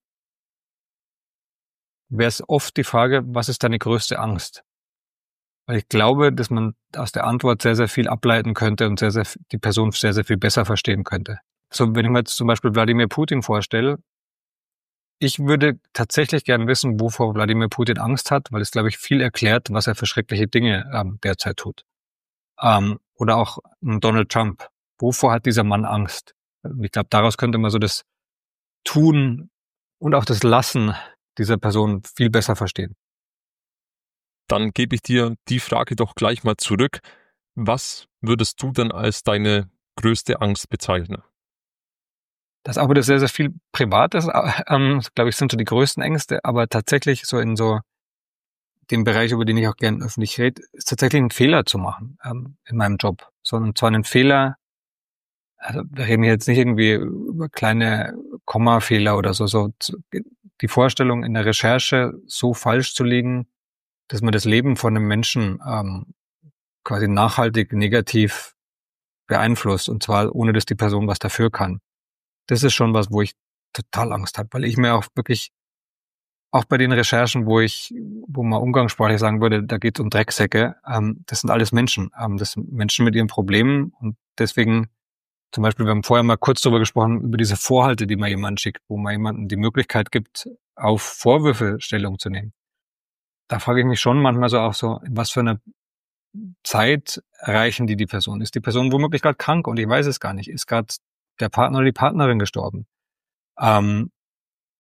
wäre es oft die Frage, was ist deine größte Angst? Weil ich glaube, dass man aus der Antwort sehr, sehr viel ableiten könnte und die Person sehr, sehr viel besser verstehen könnte. So, wenn ich mir jetzt zum Beispiel Wladimir Putin vorstelle, ich würde tatsächlich gern wissen, wovor Wladimir Putin Angst hat, weil es, glaube ich, viel erklärt, was er für schreckliche Dinge derzeit tut. Oder auch Donald Trump. Wovor hat dieser Mann Angst? Und ich glaube, daraus könnte man so das Tun und auch das Lassen dieser Person viel besser verstehen. Dann gebe ich dir die Frage doch gleich mal zurück. Was würdest du denn als deine größte Angst bezeichnen? Das ist auch wieder sehr, sehr viel Privates, glaube ich, sind so die größten Ängste, aber tatsächlich so in so dem Bereich, über den ich auch gerne öffentlich rede, ist tatsächlich einen Fehler zu machen in meinem Job. Und zwar einen Fehler, also wir reden jetzt nicht irgendwie über kleine Kommafehler oder so die Vorstellung in der Recherche so falsch zu liegen, dass man das Leben von einem Menschen quasi nachhaltig negativ beeinflusst und zwar ohne, dass die Person was dafür kann. Das ist schon was, wo ich total Angst habe, weil ich mir auch wirklich, auch bei den Recherchen, wo man umgangssprachlich sagen würde, da geht es um Drecksäcke, das sind alles Menschen. Das sind Menschen mit ihren Problemen und deswegen, zum Beispiel, wir haben vorher mal kurz darüber gesprochen, über diese Vorhalte, die man jemandem schickt, wo man jemandem die Möglichkeit gibt, auf Vorwürfe Stellung zu nehmen. Da frage ich mich schon manchmal so auch so, in was für einer Zeit erreichen die Person? Ist die Person womöglich gerade krank und ich weiß es gar nicht? Ist gerade der Partner oder die Partnerin gestorben?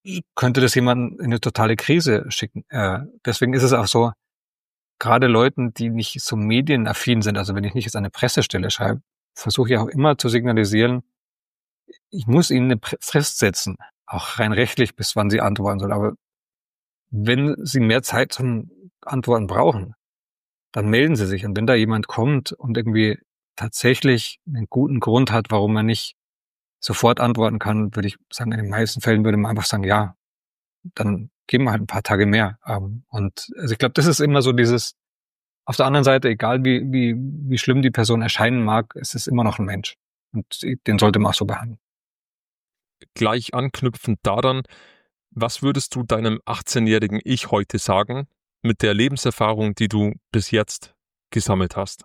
könnte das jemanden in eine totale Krise schicken. Deswegen ist es auch so, gerade Leuten, die nicht so medienaffin sind, also wenn ich nicht jetzt eine Pressestelle schreibe, versuche ich auch immer zu signalisieren, ich muss ihnen eine Frist setzen, auch rein rechtlich, bis wann sie antworten sollen. Aber wenn sie mehr Zeit zum Antworten brauchen, dann melden sie sich. Und wenn da jemand kommt und irgendwie tatsächlich einen guten Grund hat, warum man nicht sofort antworten kann, würde ich sagen, in den meisten Fällen würde man einfach sagen, ja, dann geben wir halt ein paar Tage mehr. Und also ich glaube, das ist immer so dieses, auf der anderen Seite, egal wie schlimm die Person erscheinen mag, es ist immer noch ein Mensch. Und den sollte man auch so behandeln. Gleich anknüpfend daran, was würdest du deinem 18-jährigen Ich heute sagen mit der Lebenserfahrung, die du bis jetzt gesammelt hast?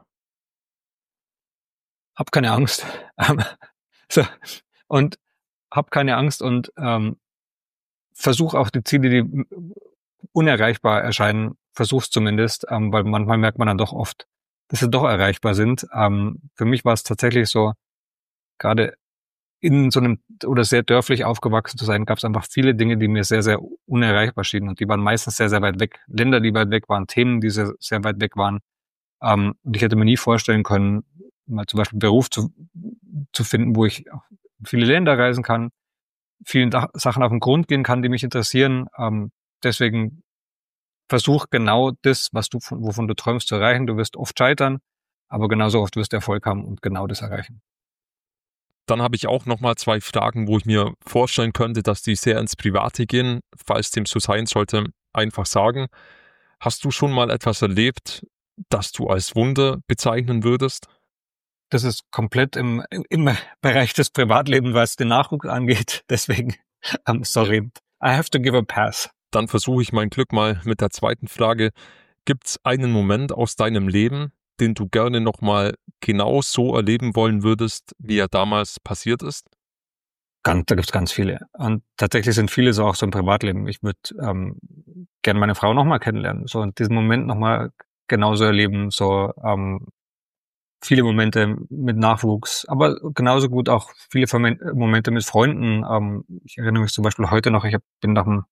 Hab keine Angst. So. Und hab keine Angst und versuch auch die Ziele, die unerreichbar erscheinen, versuch's zumindest, weil manchmal merkt man dann doch oft, dass sie doch erreichbar sind. Für mich war es tatsächlich so, gerade in so einem oder sehr dörflich aufgewachsen zu sein, gab es einfach viele Dinge, die mir sehr, sehr unerreichbar schienen. Und die waren meistens sehr, sehr weit weg. Länder, die weit weg waren, Themen, die sehr, sehr weit weg waren. Und ich hätte mir nie vorstellen können, mal zum Beispiel einen Beruf zu finden, wo ich auf viele Länder reisen kann, vielen Sachen auf den Grund gehen kann, die mich interessieren. Deswegen versuch genau das, wovon du träumst, zu erreichen. Du wirst oft scheitern, aber genauso oft wirst du Erfolg haben und genau das erreichen. Dann habe ich auch nochmal 2 Fragen, wo ich mir vorstellen könnte, dass die sehr ins Private gehen. Falls dem so sein sollte, einfach sagen. Hast du schon mal etwas erlebt, das du als Wunder bezeichnen würdest? Das ist komplett im Bereich des Privatlebens, was den Nachwuchs angeht. Deswegen, sorry, I have to give a pass. Dann versuche ich mein Glück mal mit der zweiten Frage. Gibt's einen Moment aus deinem Leben, den du gerne nochmal genau so erleben wollen würdest, wie er damals passiert ist? Da gibt's ganz viele. Und tatsächlich sind viele so auch so im Privatleben. Ich würde gerne meine Frau nochmal kennenlernen. So in diesem Moment nochmal genauso erleben. So viele Momente mit Nachwuchs, aber genauso gut auch viele Momente mit Freunden. Ich erinnere mich zum Beispiel heute noch, bin nach dem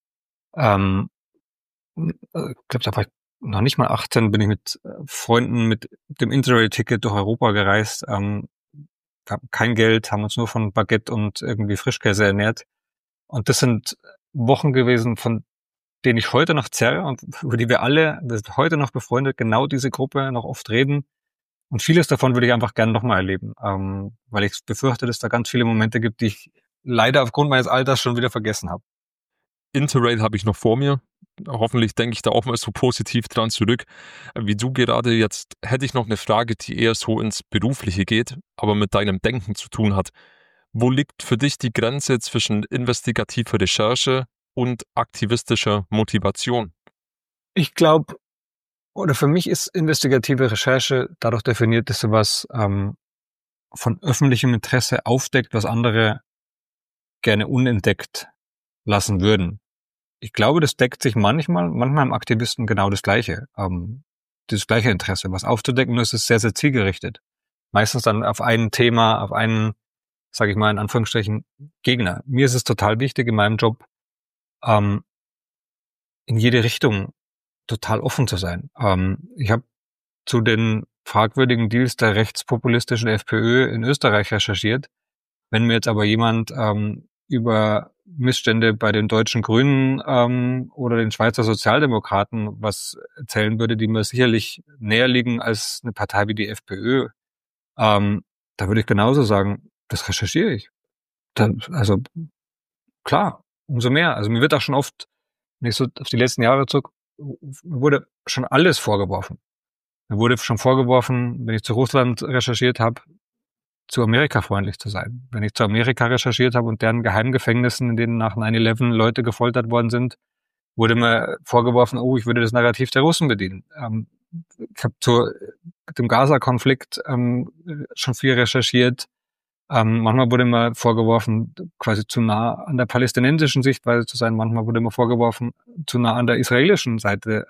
ich glaube, da war ich noch nicht mal 18, bin ich mit Freunden mit dem Interrail-Ticket durch Europa gereist. Haben kein Geld, haben uns nur von Baguette und irgendwie Frischkäse ernährt. Und das sind Wochen gewesen, von denen ich heute noch zerre und über die wir sind heute noch befreundet, genau diese Gruppe noch oft reden. Und vieles davon würde ich einfach gerne nochmal erleben, weil ich befürchte, dass da ganz viele Momente gibt, die ich leider aufgrund meines Alters schon wieder vergessen habe. Interrail habe ich noch vor mir. Hoffentlich denke ich da auch mal so positiv dran zurück. Wie du gerade jetzt, hätte ich noch eine Frage, die eher so ins Berufliche geht, aber mit deinem Denken zu tun hat. Wo liegt für dich die Grenze zwischen investigativer Recherche und aktivistischer Motivation? Ich glaube, oder für mich ist investigative Recherche dadurch definiert, dass sie was von öffentlichem Interesse aufdeckt, was andere gerne unentdeckt lassen würden. Ich glaube, das deckt sich manchmal haben Aktivisten genau das Gleiche. Das gleiche Interesse, was aufzudecken, nur ist es sehr, sehr zielgerichtet. Meistens dann auf ein Thema, auf einen, sage ich mal in Anführungsstrichen, Gegner. Mir ist es total wichtig in meinem Job, in jede Richtung total offen zu sein. Ich habe zu den fragwürdigen Deals der rechtspopulistischen FPÖ in Österreich recherchiert. Wenn mir jetzt aber jemand über Missstände bei den deutschen Grünen oder den Schweizer Sozialdemokraten was erzählen würde, die mir sicherlich näher liegen als eine Partei wie die FPÖ, da würde ich genauso sagen, das recherchiere ich. Also klar, umso mehr. Also mir wird auch schon oft, wenn ich so auf die letzten Jahre zurück, mir wurde schon alles vorgeworfen. Mir wurde schon vorgeworfen, wenn ich zu Russland recherchiert habe, zu Amerika freundlich zu sein. Wenn ich zu Amerika recherchiert habe und deren Geheimgefängnissen, in denen nach 9/11 Leute gefoltert worden sind, wurde mir vorgeworfen, ich würde das Narrativ der Russen bedienen. Ich habe zu dem Gaza-Konflikt schon viel recherchiert. Manchmal wurde mir vorgeworfen, quasi zu nah an der palästinensischen Sichtweise zu sein. Manchmal wurde mir vorgeworfen, zu nah an der israelischen Seite,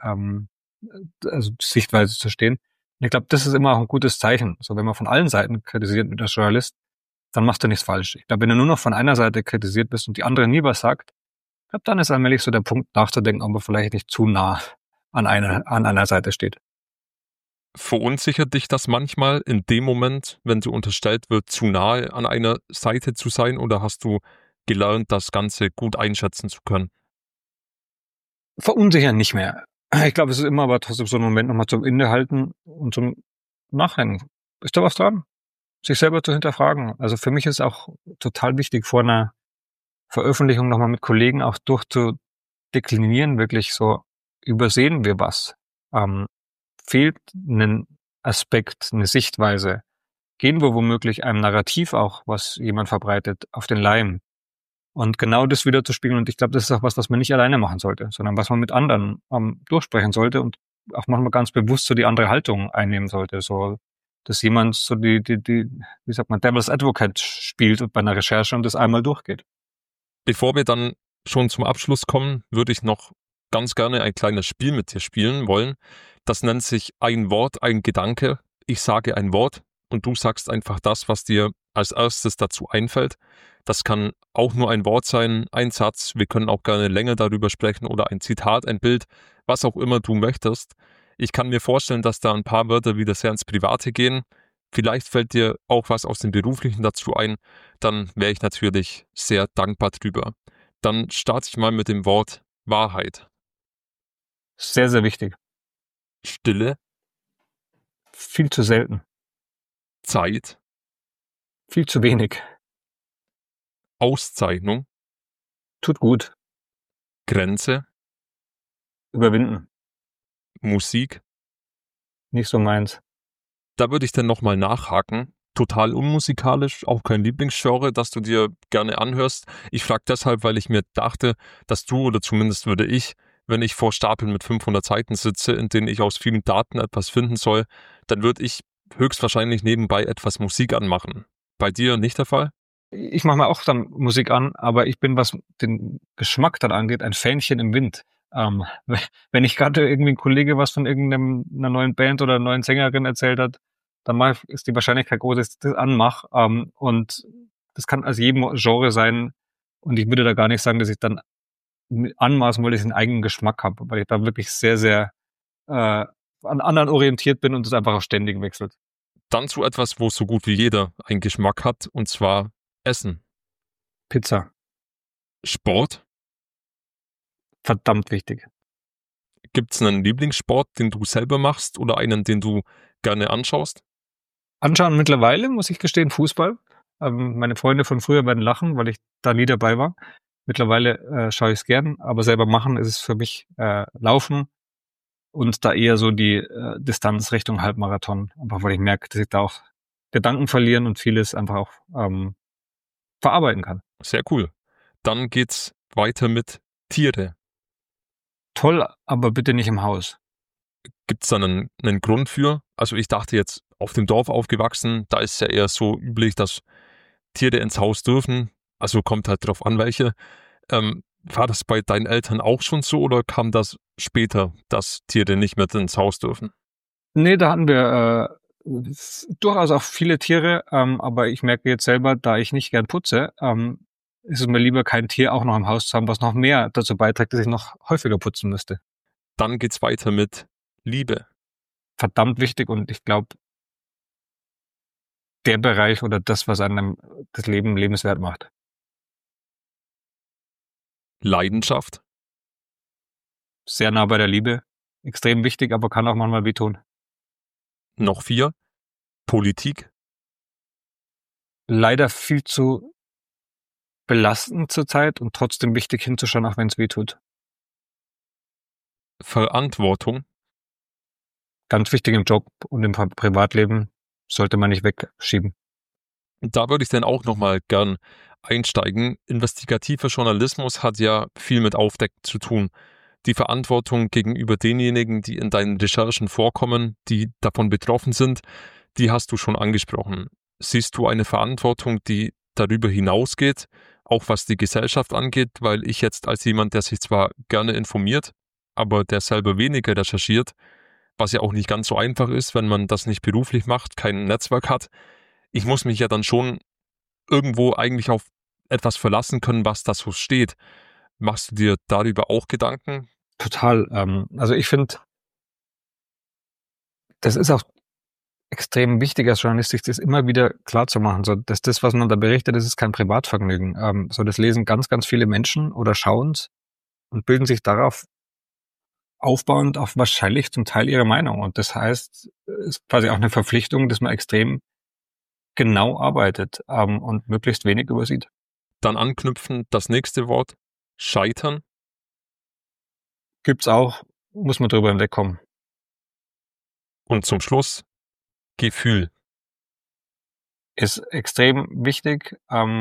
also Sichtweise zu stehen. Und ich glaube, das ist immer auch ein gutes Zeichen. So, wenn man von allen Seiten kritisiert wird als Journalist, dann machst du nichts falsch. Ich glaube, wenn du nur noch von einer Seite kritisiert bist und die andere nie was sagt, Ich glaube, dann ist allmählich so der Punkt nachzudenken, ob man vielleicht nicht zu nah an einer Seite steht. Verunsichert dich das manchmal in dem Moment, wenn dir unterstellt wird, zu nahe an einer Seite zu sein, oder hast du gelernt, das Ganze gut einschätzen zu können? Verunsichern nicht mehr. Ich glaube, es ist immer aber trotzdem so ein Moment nochmal zum Innehalten und zum Nachdenken. Ist da was dran? Sich selber zu hinterfragen. Also für mich ist auch total wichtig, vor einer Veröffentlichung nochmal mit Kollegen auch durchzudeklinieren, wirklich so, übersehen wir was? Fehlt ein Aspekt, eine Sichtweise? Gehen wir womöglich einem Narrativ auch, was jemand verbreitet, auf den Leim? Und genau das wieder zu spiegeln. Und ich glaube, das ist auch was man nicht alleine machen sollte, sondern was man mit anderen durchsprechen sollte und auch manchmal ganz bewusst so die andere Haltung einnehmen sollte. So, dass jemand so die, wie sagt man, Devil's Advocate spielt bei einer Recherche und das einmal durchgeht. Bevor wir dann schon zum Abschluss kommen, würde ich noch ganz gerne ein kleines Spiel mit dir spielen wollen. Das nennt sich ein Wort, ein Gedanke. Ich sage ein Wort und du sagst einfach das, was dir als erstes dazu einfällt. Das kann auch nur ein Wort sein, ein Satz. Wir können auch gerne länger darüber sprechen oder ein Zitat, ein Bild, was auch immer du möchtest. Ich kann mir vorstellen, dass da ein paar Wörter wieder sehr ins Private gehen. Vielleicht fällt dir auch was aus dem Beruflichen dazu ein. Dann wäre ich natürlich sehr dankbar drüber. Dann starte ich mal mit dem Wort Wahrheit. Sehr, sehr wichtig. Stille, Viel zu selten. Zeit, Viel zu wenig. Auszeichnung, Tut gut. Grenze, Überwinden. Musik. Nicht so meins. Da würde ich dann nochmal nachhaken. Total unmusikalisch, auch kein Lieblingsgenre, das du dir gerne anhörst. Ich frage deshalb, weil ich mir dachte, dass du, oder zumindest würde ich, wenn ich vor Stapeln mit 500 Seiten sitze, in denen ich aus vielen Daten etwas finden soll, dann würde ich höchstwahrscheinlich nebenbei etwas Musik anmachen. Bei dir nicht der Fall? Ich mache mir auch dann Musik an, aber ich bin, was den Geschmack dann angeht, ein Fähnchen im Wind. Wenn ich gerade irgendwie ein Kollege was von irgendeiner neuen Band oder einer neuen Sängerin erzählt hat, dann ist die Wahrscheinlichkeit groß, dass ich das anmache. Und das kann aus jedem Genre sein. Und ich würde da gar nicht sagen, dass ich dann anmaßen, weil ich einen eigenen Geschmack habe, weil ich da wirklich sehr, sehr an anderen orientiert bin und es einfach auch ständig wechselt. Dann zu etwas, wo so gut wie jeder einen Geschmack hat, und zwar Essen. Pizza, Sport. verdammt wichtig. Gibt es einen Lieblingssport, den du selber machst oder einen, den du gerne anschaust? Anschauen mittlerweile, muss ich gestehen, Fußball. Meine Freunde von früher werden lachen, weil ich da nie dabei war. Mittlerweile schaue ich es gern, aber selber machen ist es für mich Laufen und da eher so die Distanz Richtung Halbmarathon. Einfach weil ich merke, dass ich da auch Gedanken verlieren und vieles einfach auch verarbeiten kann. Sehr cool. Dann geht's weiter mit Tiere. Toll, aber bitte nicht im Haus. Gibt es da einen Grund für? Also ich dachte jetzt, auf dem Dorf aufgewachsen, da ist ja eher so üblich, dass Tiere ins Haus dürfen. Also kommt halt drauf an, welche. War das bei deinen Eltern auch schon so oder kam das später, dass Tiere nicht mehr ins Haus dürfen? Nee, da hatten wir durchaus auch viele Tiere, aber ich merke jetzt selber, da ich nicht gern putze, ist es mir lieber, kein Tier auch noch im Haus zu haben, was noch mehr dazu beiträgt, dass ich noch häufiger putzen müsste. Dann geht's weiter mit Liebe. Verdammt wichtig und ich glaube, der Bereich oder das, was einem das Leben lebenswert macht. Leidenschaft. Sehr nah bei der Liebe, extrem wichtig, aber kann auch manchmal wehtun. Noch 4. Politik. Leider viel zu belastend zurzeit und trotzdem wichtig hinzuschauen, auch wenn es weh tut. Verantwortung. Ganz wichtig im Job und im Privatleben, sollte man nicht wegschieben. Da würde ich dann auch nochmal gern einsteigen. Investigativer Journalismus hat ja viel mit Aufdecken zu tun. Die Verantwortung gegenüber denjenigen, die in deinen Recherchen vorkommen, die davon betroffen sind, die hast du schon angesprochen. Siehst du eine Verantwortung, die darüber hinausgeht, auch was die Gesellschaft angeht? Weil ich jetzt als jemand, der sich zwar gerne informiert, aber der selber weniger recherchiert, was ja auch nicht ganz so einfach ist, wenn man das nicht beruflich macht, kein Netzwerk hat, ich muss mich ja dann schon irgendwo eigentlich auf etwas verlassen können, was da so steht. Machst du dir darüber auch Gedanken? Total. Also ich finde, das ist auch extrem wichtig als Journalist, sich das immer wieder klar zu machen. So, dass das, was man da berichtet, das ist kein Privatvergnügen. So, das lesen ganz, ganz viele Menschen oder schauen es und bilden sich darauf aufbauend auf wahrscheinlich zum Teil ihre Meinung. Und das heißt, es ist quasi auch eine Verpflichtung, dass man extrem genau arbeitet und möglichst wenig übersieht. Dann anknüpfen, das nächste Wort, Scheitern. Gibt's auch, muss man drüber hinwegkommen. Und zum Schluss, Gefühl. Ist extrem wichtig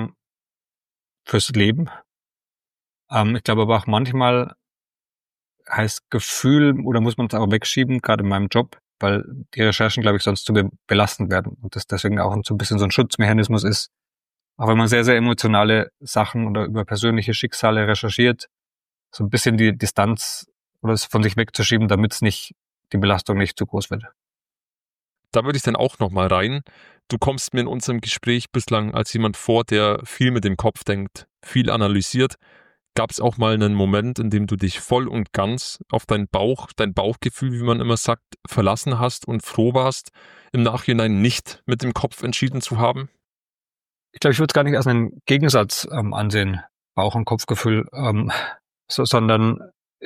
fürs Leben. Ich glaube aber auch manchmal heißt Gefühl, oder muss man es auch wegschieben, gerade in meinem Job, weil die Recherchen, glaube ich, sonst zu belastend werden und das deswegen auch so ein bisschen so ein Schutzmechanismus ist. Auch wenn man sehr, sehr emotionale Sachen oder über persönliche Schicksale recherchiert, so ein bisschen die Distanz oder es von sich wegzuschieben, damit es nicht, die Belastung nicht zu groß wird. Da würde ich dann auch nochmal rein. Du kommst mir in unserem Gespräch bislang als jemand vor, der viel mit dem Kopf denkt, viel analysiert. Gab es auch mal einen Moment, in dem du dich voll und ganz auf dein Bauchgefühl, wie man immer sagt, verlassen hast und froh warst, im Nachhinein nicht mit dem Kopf entschieden zu haben? Ich glaube, ich würde es gar nicht als einen Gegensatz ansehen, Bauch- und Kopfgefühl, sondern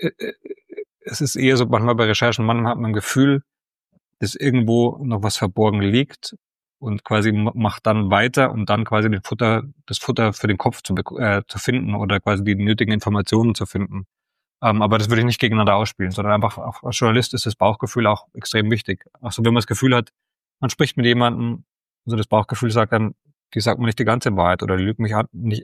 es ist eher so, manchmal bei Recherchen, manchmal hat man ein Gefühl, dass irgendwo noch was verborgen liegt und quasi macht dann weiter, um dann quasi das Futter für den Kopf zu finden oder quasi die nötigen Informationen zu finden. Aber das würde ich nicht gegeneinander ausspielen, sondern einfach auch als Journalist ist das Bauchgefühl auch extrem wichtig. Also wenn man das Gefühl hat, man spricht mit jemandem, also das Bauchgefühl sagt dann, die sagt mir nicht die ganze Wahrheit oder lügt mich an.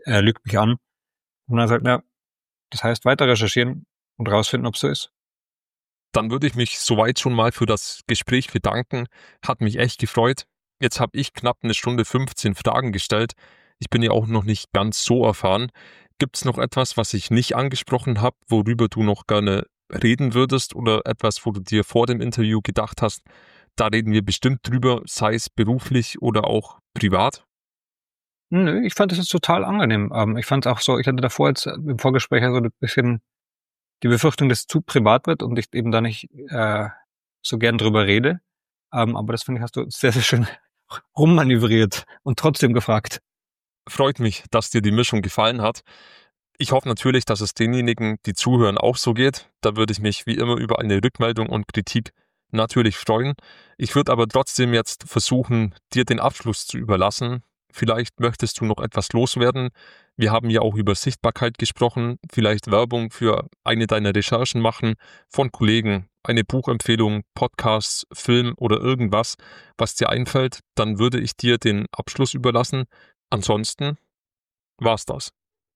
Und dann sagt, ja, das heißt weiter recherchieren und rausfinden, ob es so ist. Dann würde ich mich soweit schon mal für das Gespräch bedanken. Hat mich echt gefreut. Jetzt habe ich knapp 1 Stunde 15 Fragen gestellt. Ich bin ja auch noch nicht ganz so erfahren. Gibt es noch etwas, was ich nicht angesprochen habe, worüber du noch gerne reden würdest oder etwas, wo du dir vor dem Interview gedacht hast, da reden wir bestimmt drüber, sei es beruflich oder auch privat? Nö, ich fand das jetzt total angenehm. Ich fand es auch so, ich hatte davor jetzt im Vorgespräch so ein bisschen die Befürchtung, dass es zu privat wird und ich eben da nicht so gern drüber rede. Aber das finde ich, hast du sehr, sehr schön rummanövriert und trotzdem gefragt. Freut mich, dass dir die Mischung gefallen hat. Ich hoffe natürlich, dass es denjenigen, die zuhören, auch so geht. Da würde ich mich wie immer über eine Rückmeldung und Kritik natürlich freuen. Ich würde aber trotzdem jetzt versuchen, dir den Abschluss zu überlassen. Vielleicht möchtest du noch etwas loswerden. Wir haben ja auch über Sichtbarkeit gesprochen. Vielleicht Werbung für eine deiner Recherchen machen von Kollegen, eine Buchempfehlung, Podcasts, Film oder irgendwas, was dir einfällt. Dann würde ich dir den Abschluss überlassen. Ansonsten war's das.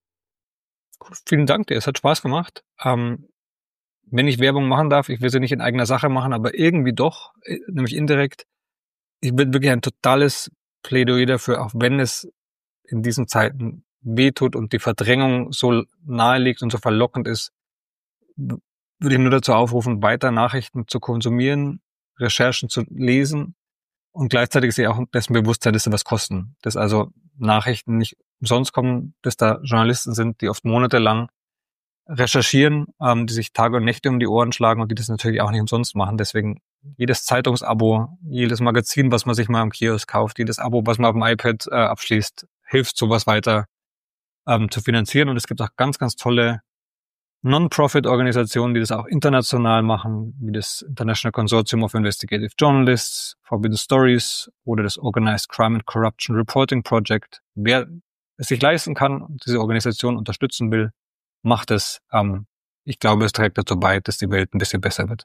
Vielen Dank dir, es hat Spaß gemacht. Wenn ich Werbung machen darf, ich will sie nicht in eigener Sache machen, aber irgendwie doch, nämlich indirekt. Ich bin wirklich ein totales Plädoyer dafür, auch wenn es in diesen Zeiten wehtut und die Verdrängung so nahe liegt und so verlockend ist, würde ich nur dazu aufrufen, weiter Nachrichten zu konsumieren, Recherchen zu lesen und gleichzeitig sich auch dessen bewusst sein, dass sie was kosten. Dass also Nachrichten nicht umsonst kommen, dass da Journalisten sind, die oft monatelang recherchieren, die sich Tage und Nächte um die Ohren schlagen und die das natürlich auch nicht umsonst machen. Deswegen jedes Zeitungsabo, jedes Magazin, was man sich mal am Kiosk kauft, jedes Abo, was man auf dem iPad abschließt, hilft sowas weiter zu finanzieren. Und es gibt auch ganz, ganz tolle Non-Profit-Organisationen, die das auch international machen, wie das International Consortium of Investigative Journalists, Forbidden Stories oder das Organized Crime and Corruption Reporting Project. Wer es sich leisten kann und diese Organisation unterstützen will, macht es. Ich glaube, es trägt dazu bei, dass die Welt ein bisschen besser wird.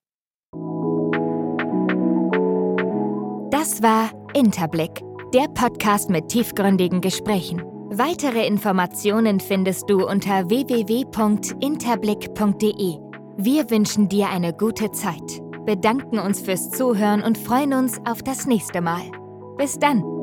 Das war Interblick, der Podcast mit tiefgründigen Gesprächen. Weitere Informationen findest du unter www.interblick.de. Wir wünschen dir eine gute Zeit, bedanken uns fürs Zuhören und freuen uns auf das nächste Mal. Bis dann!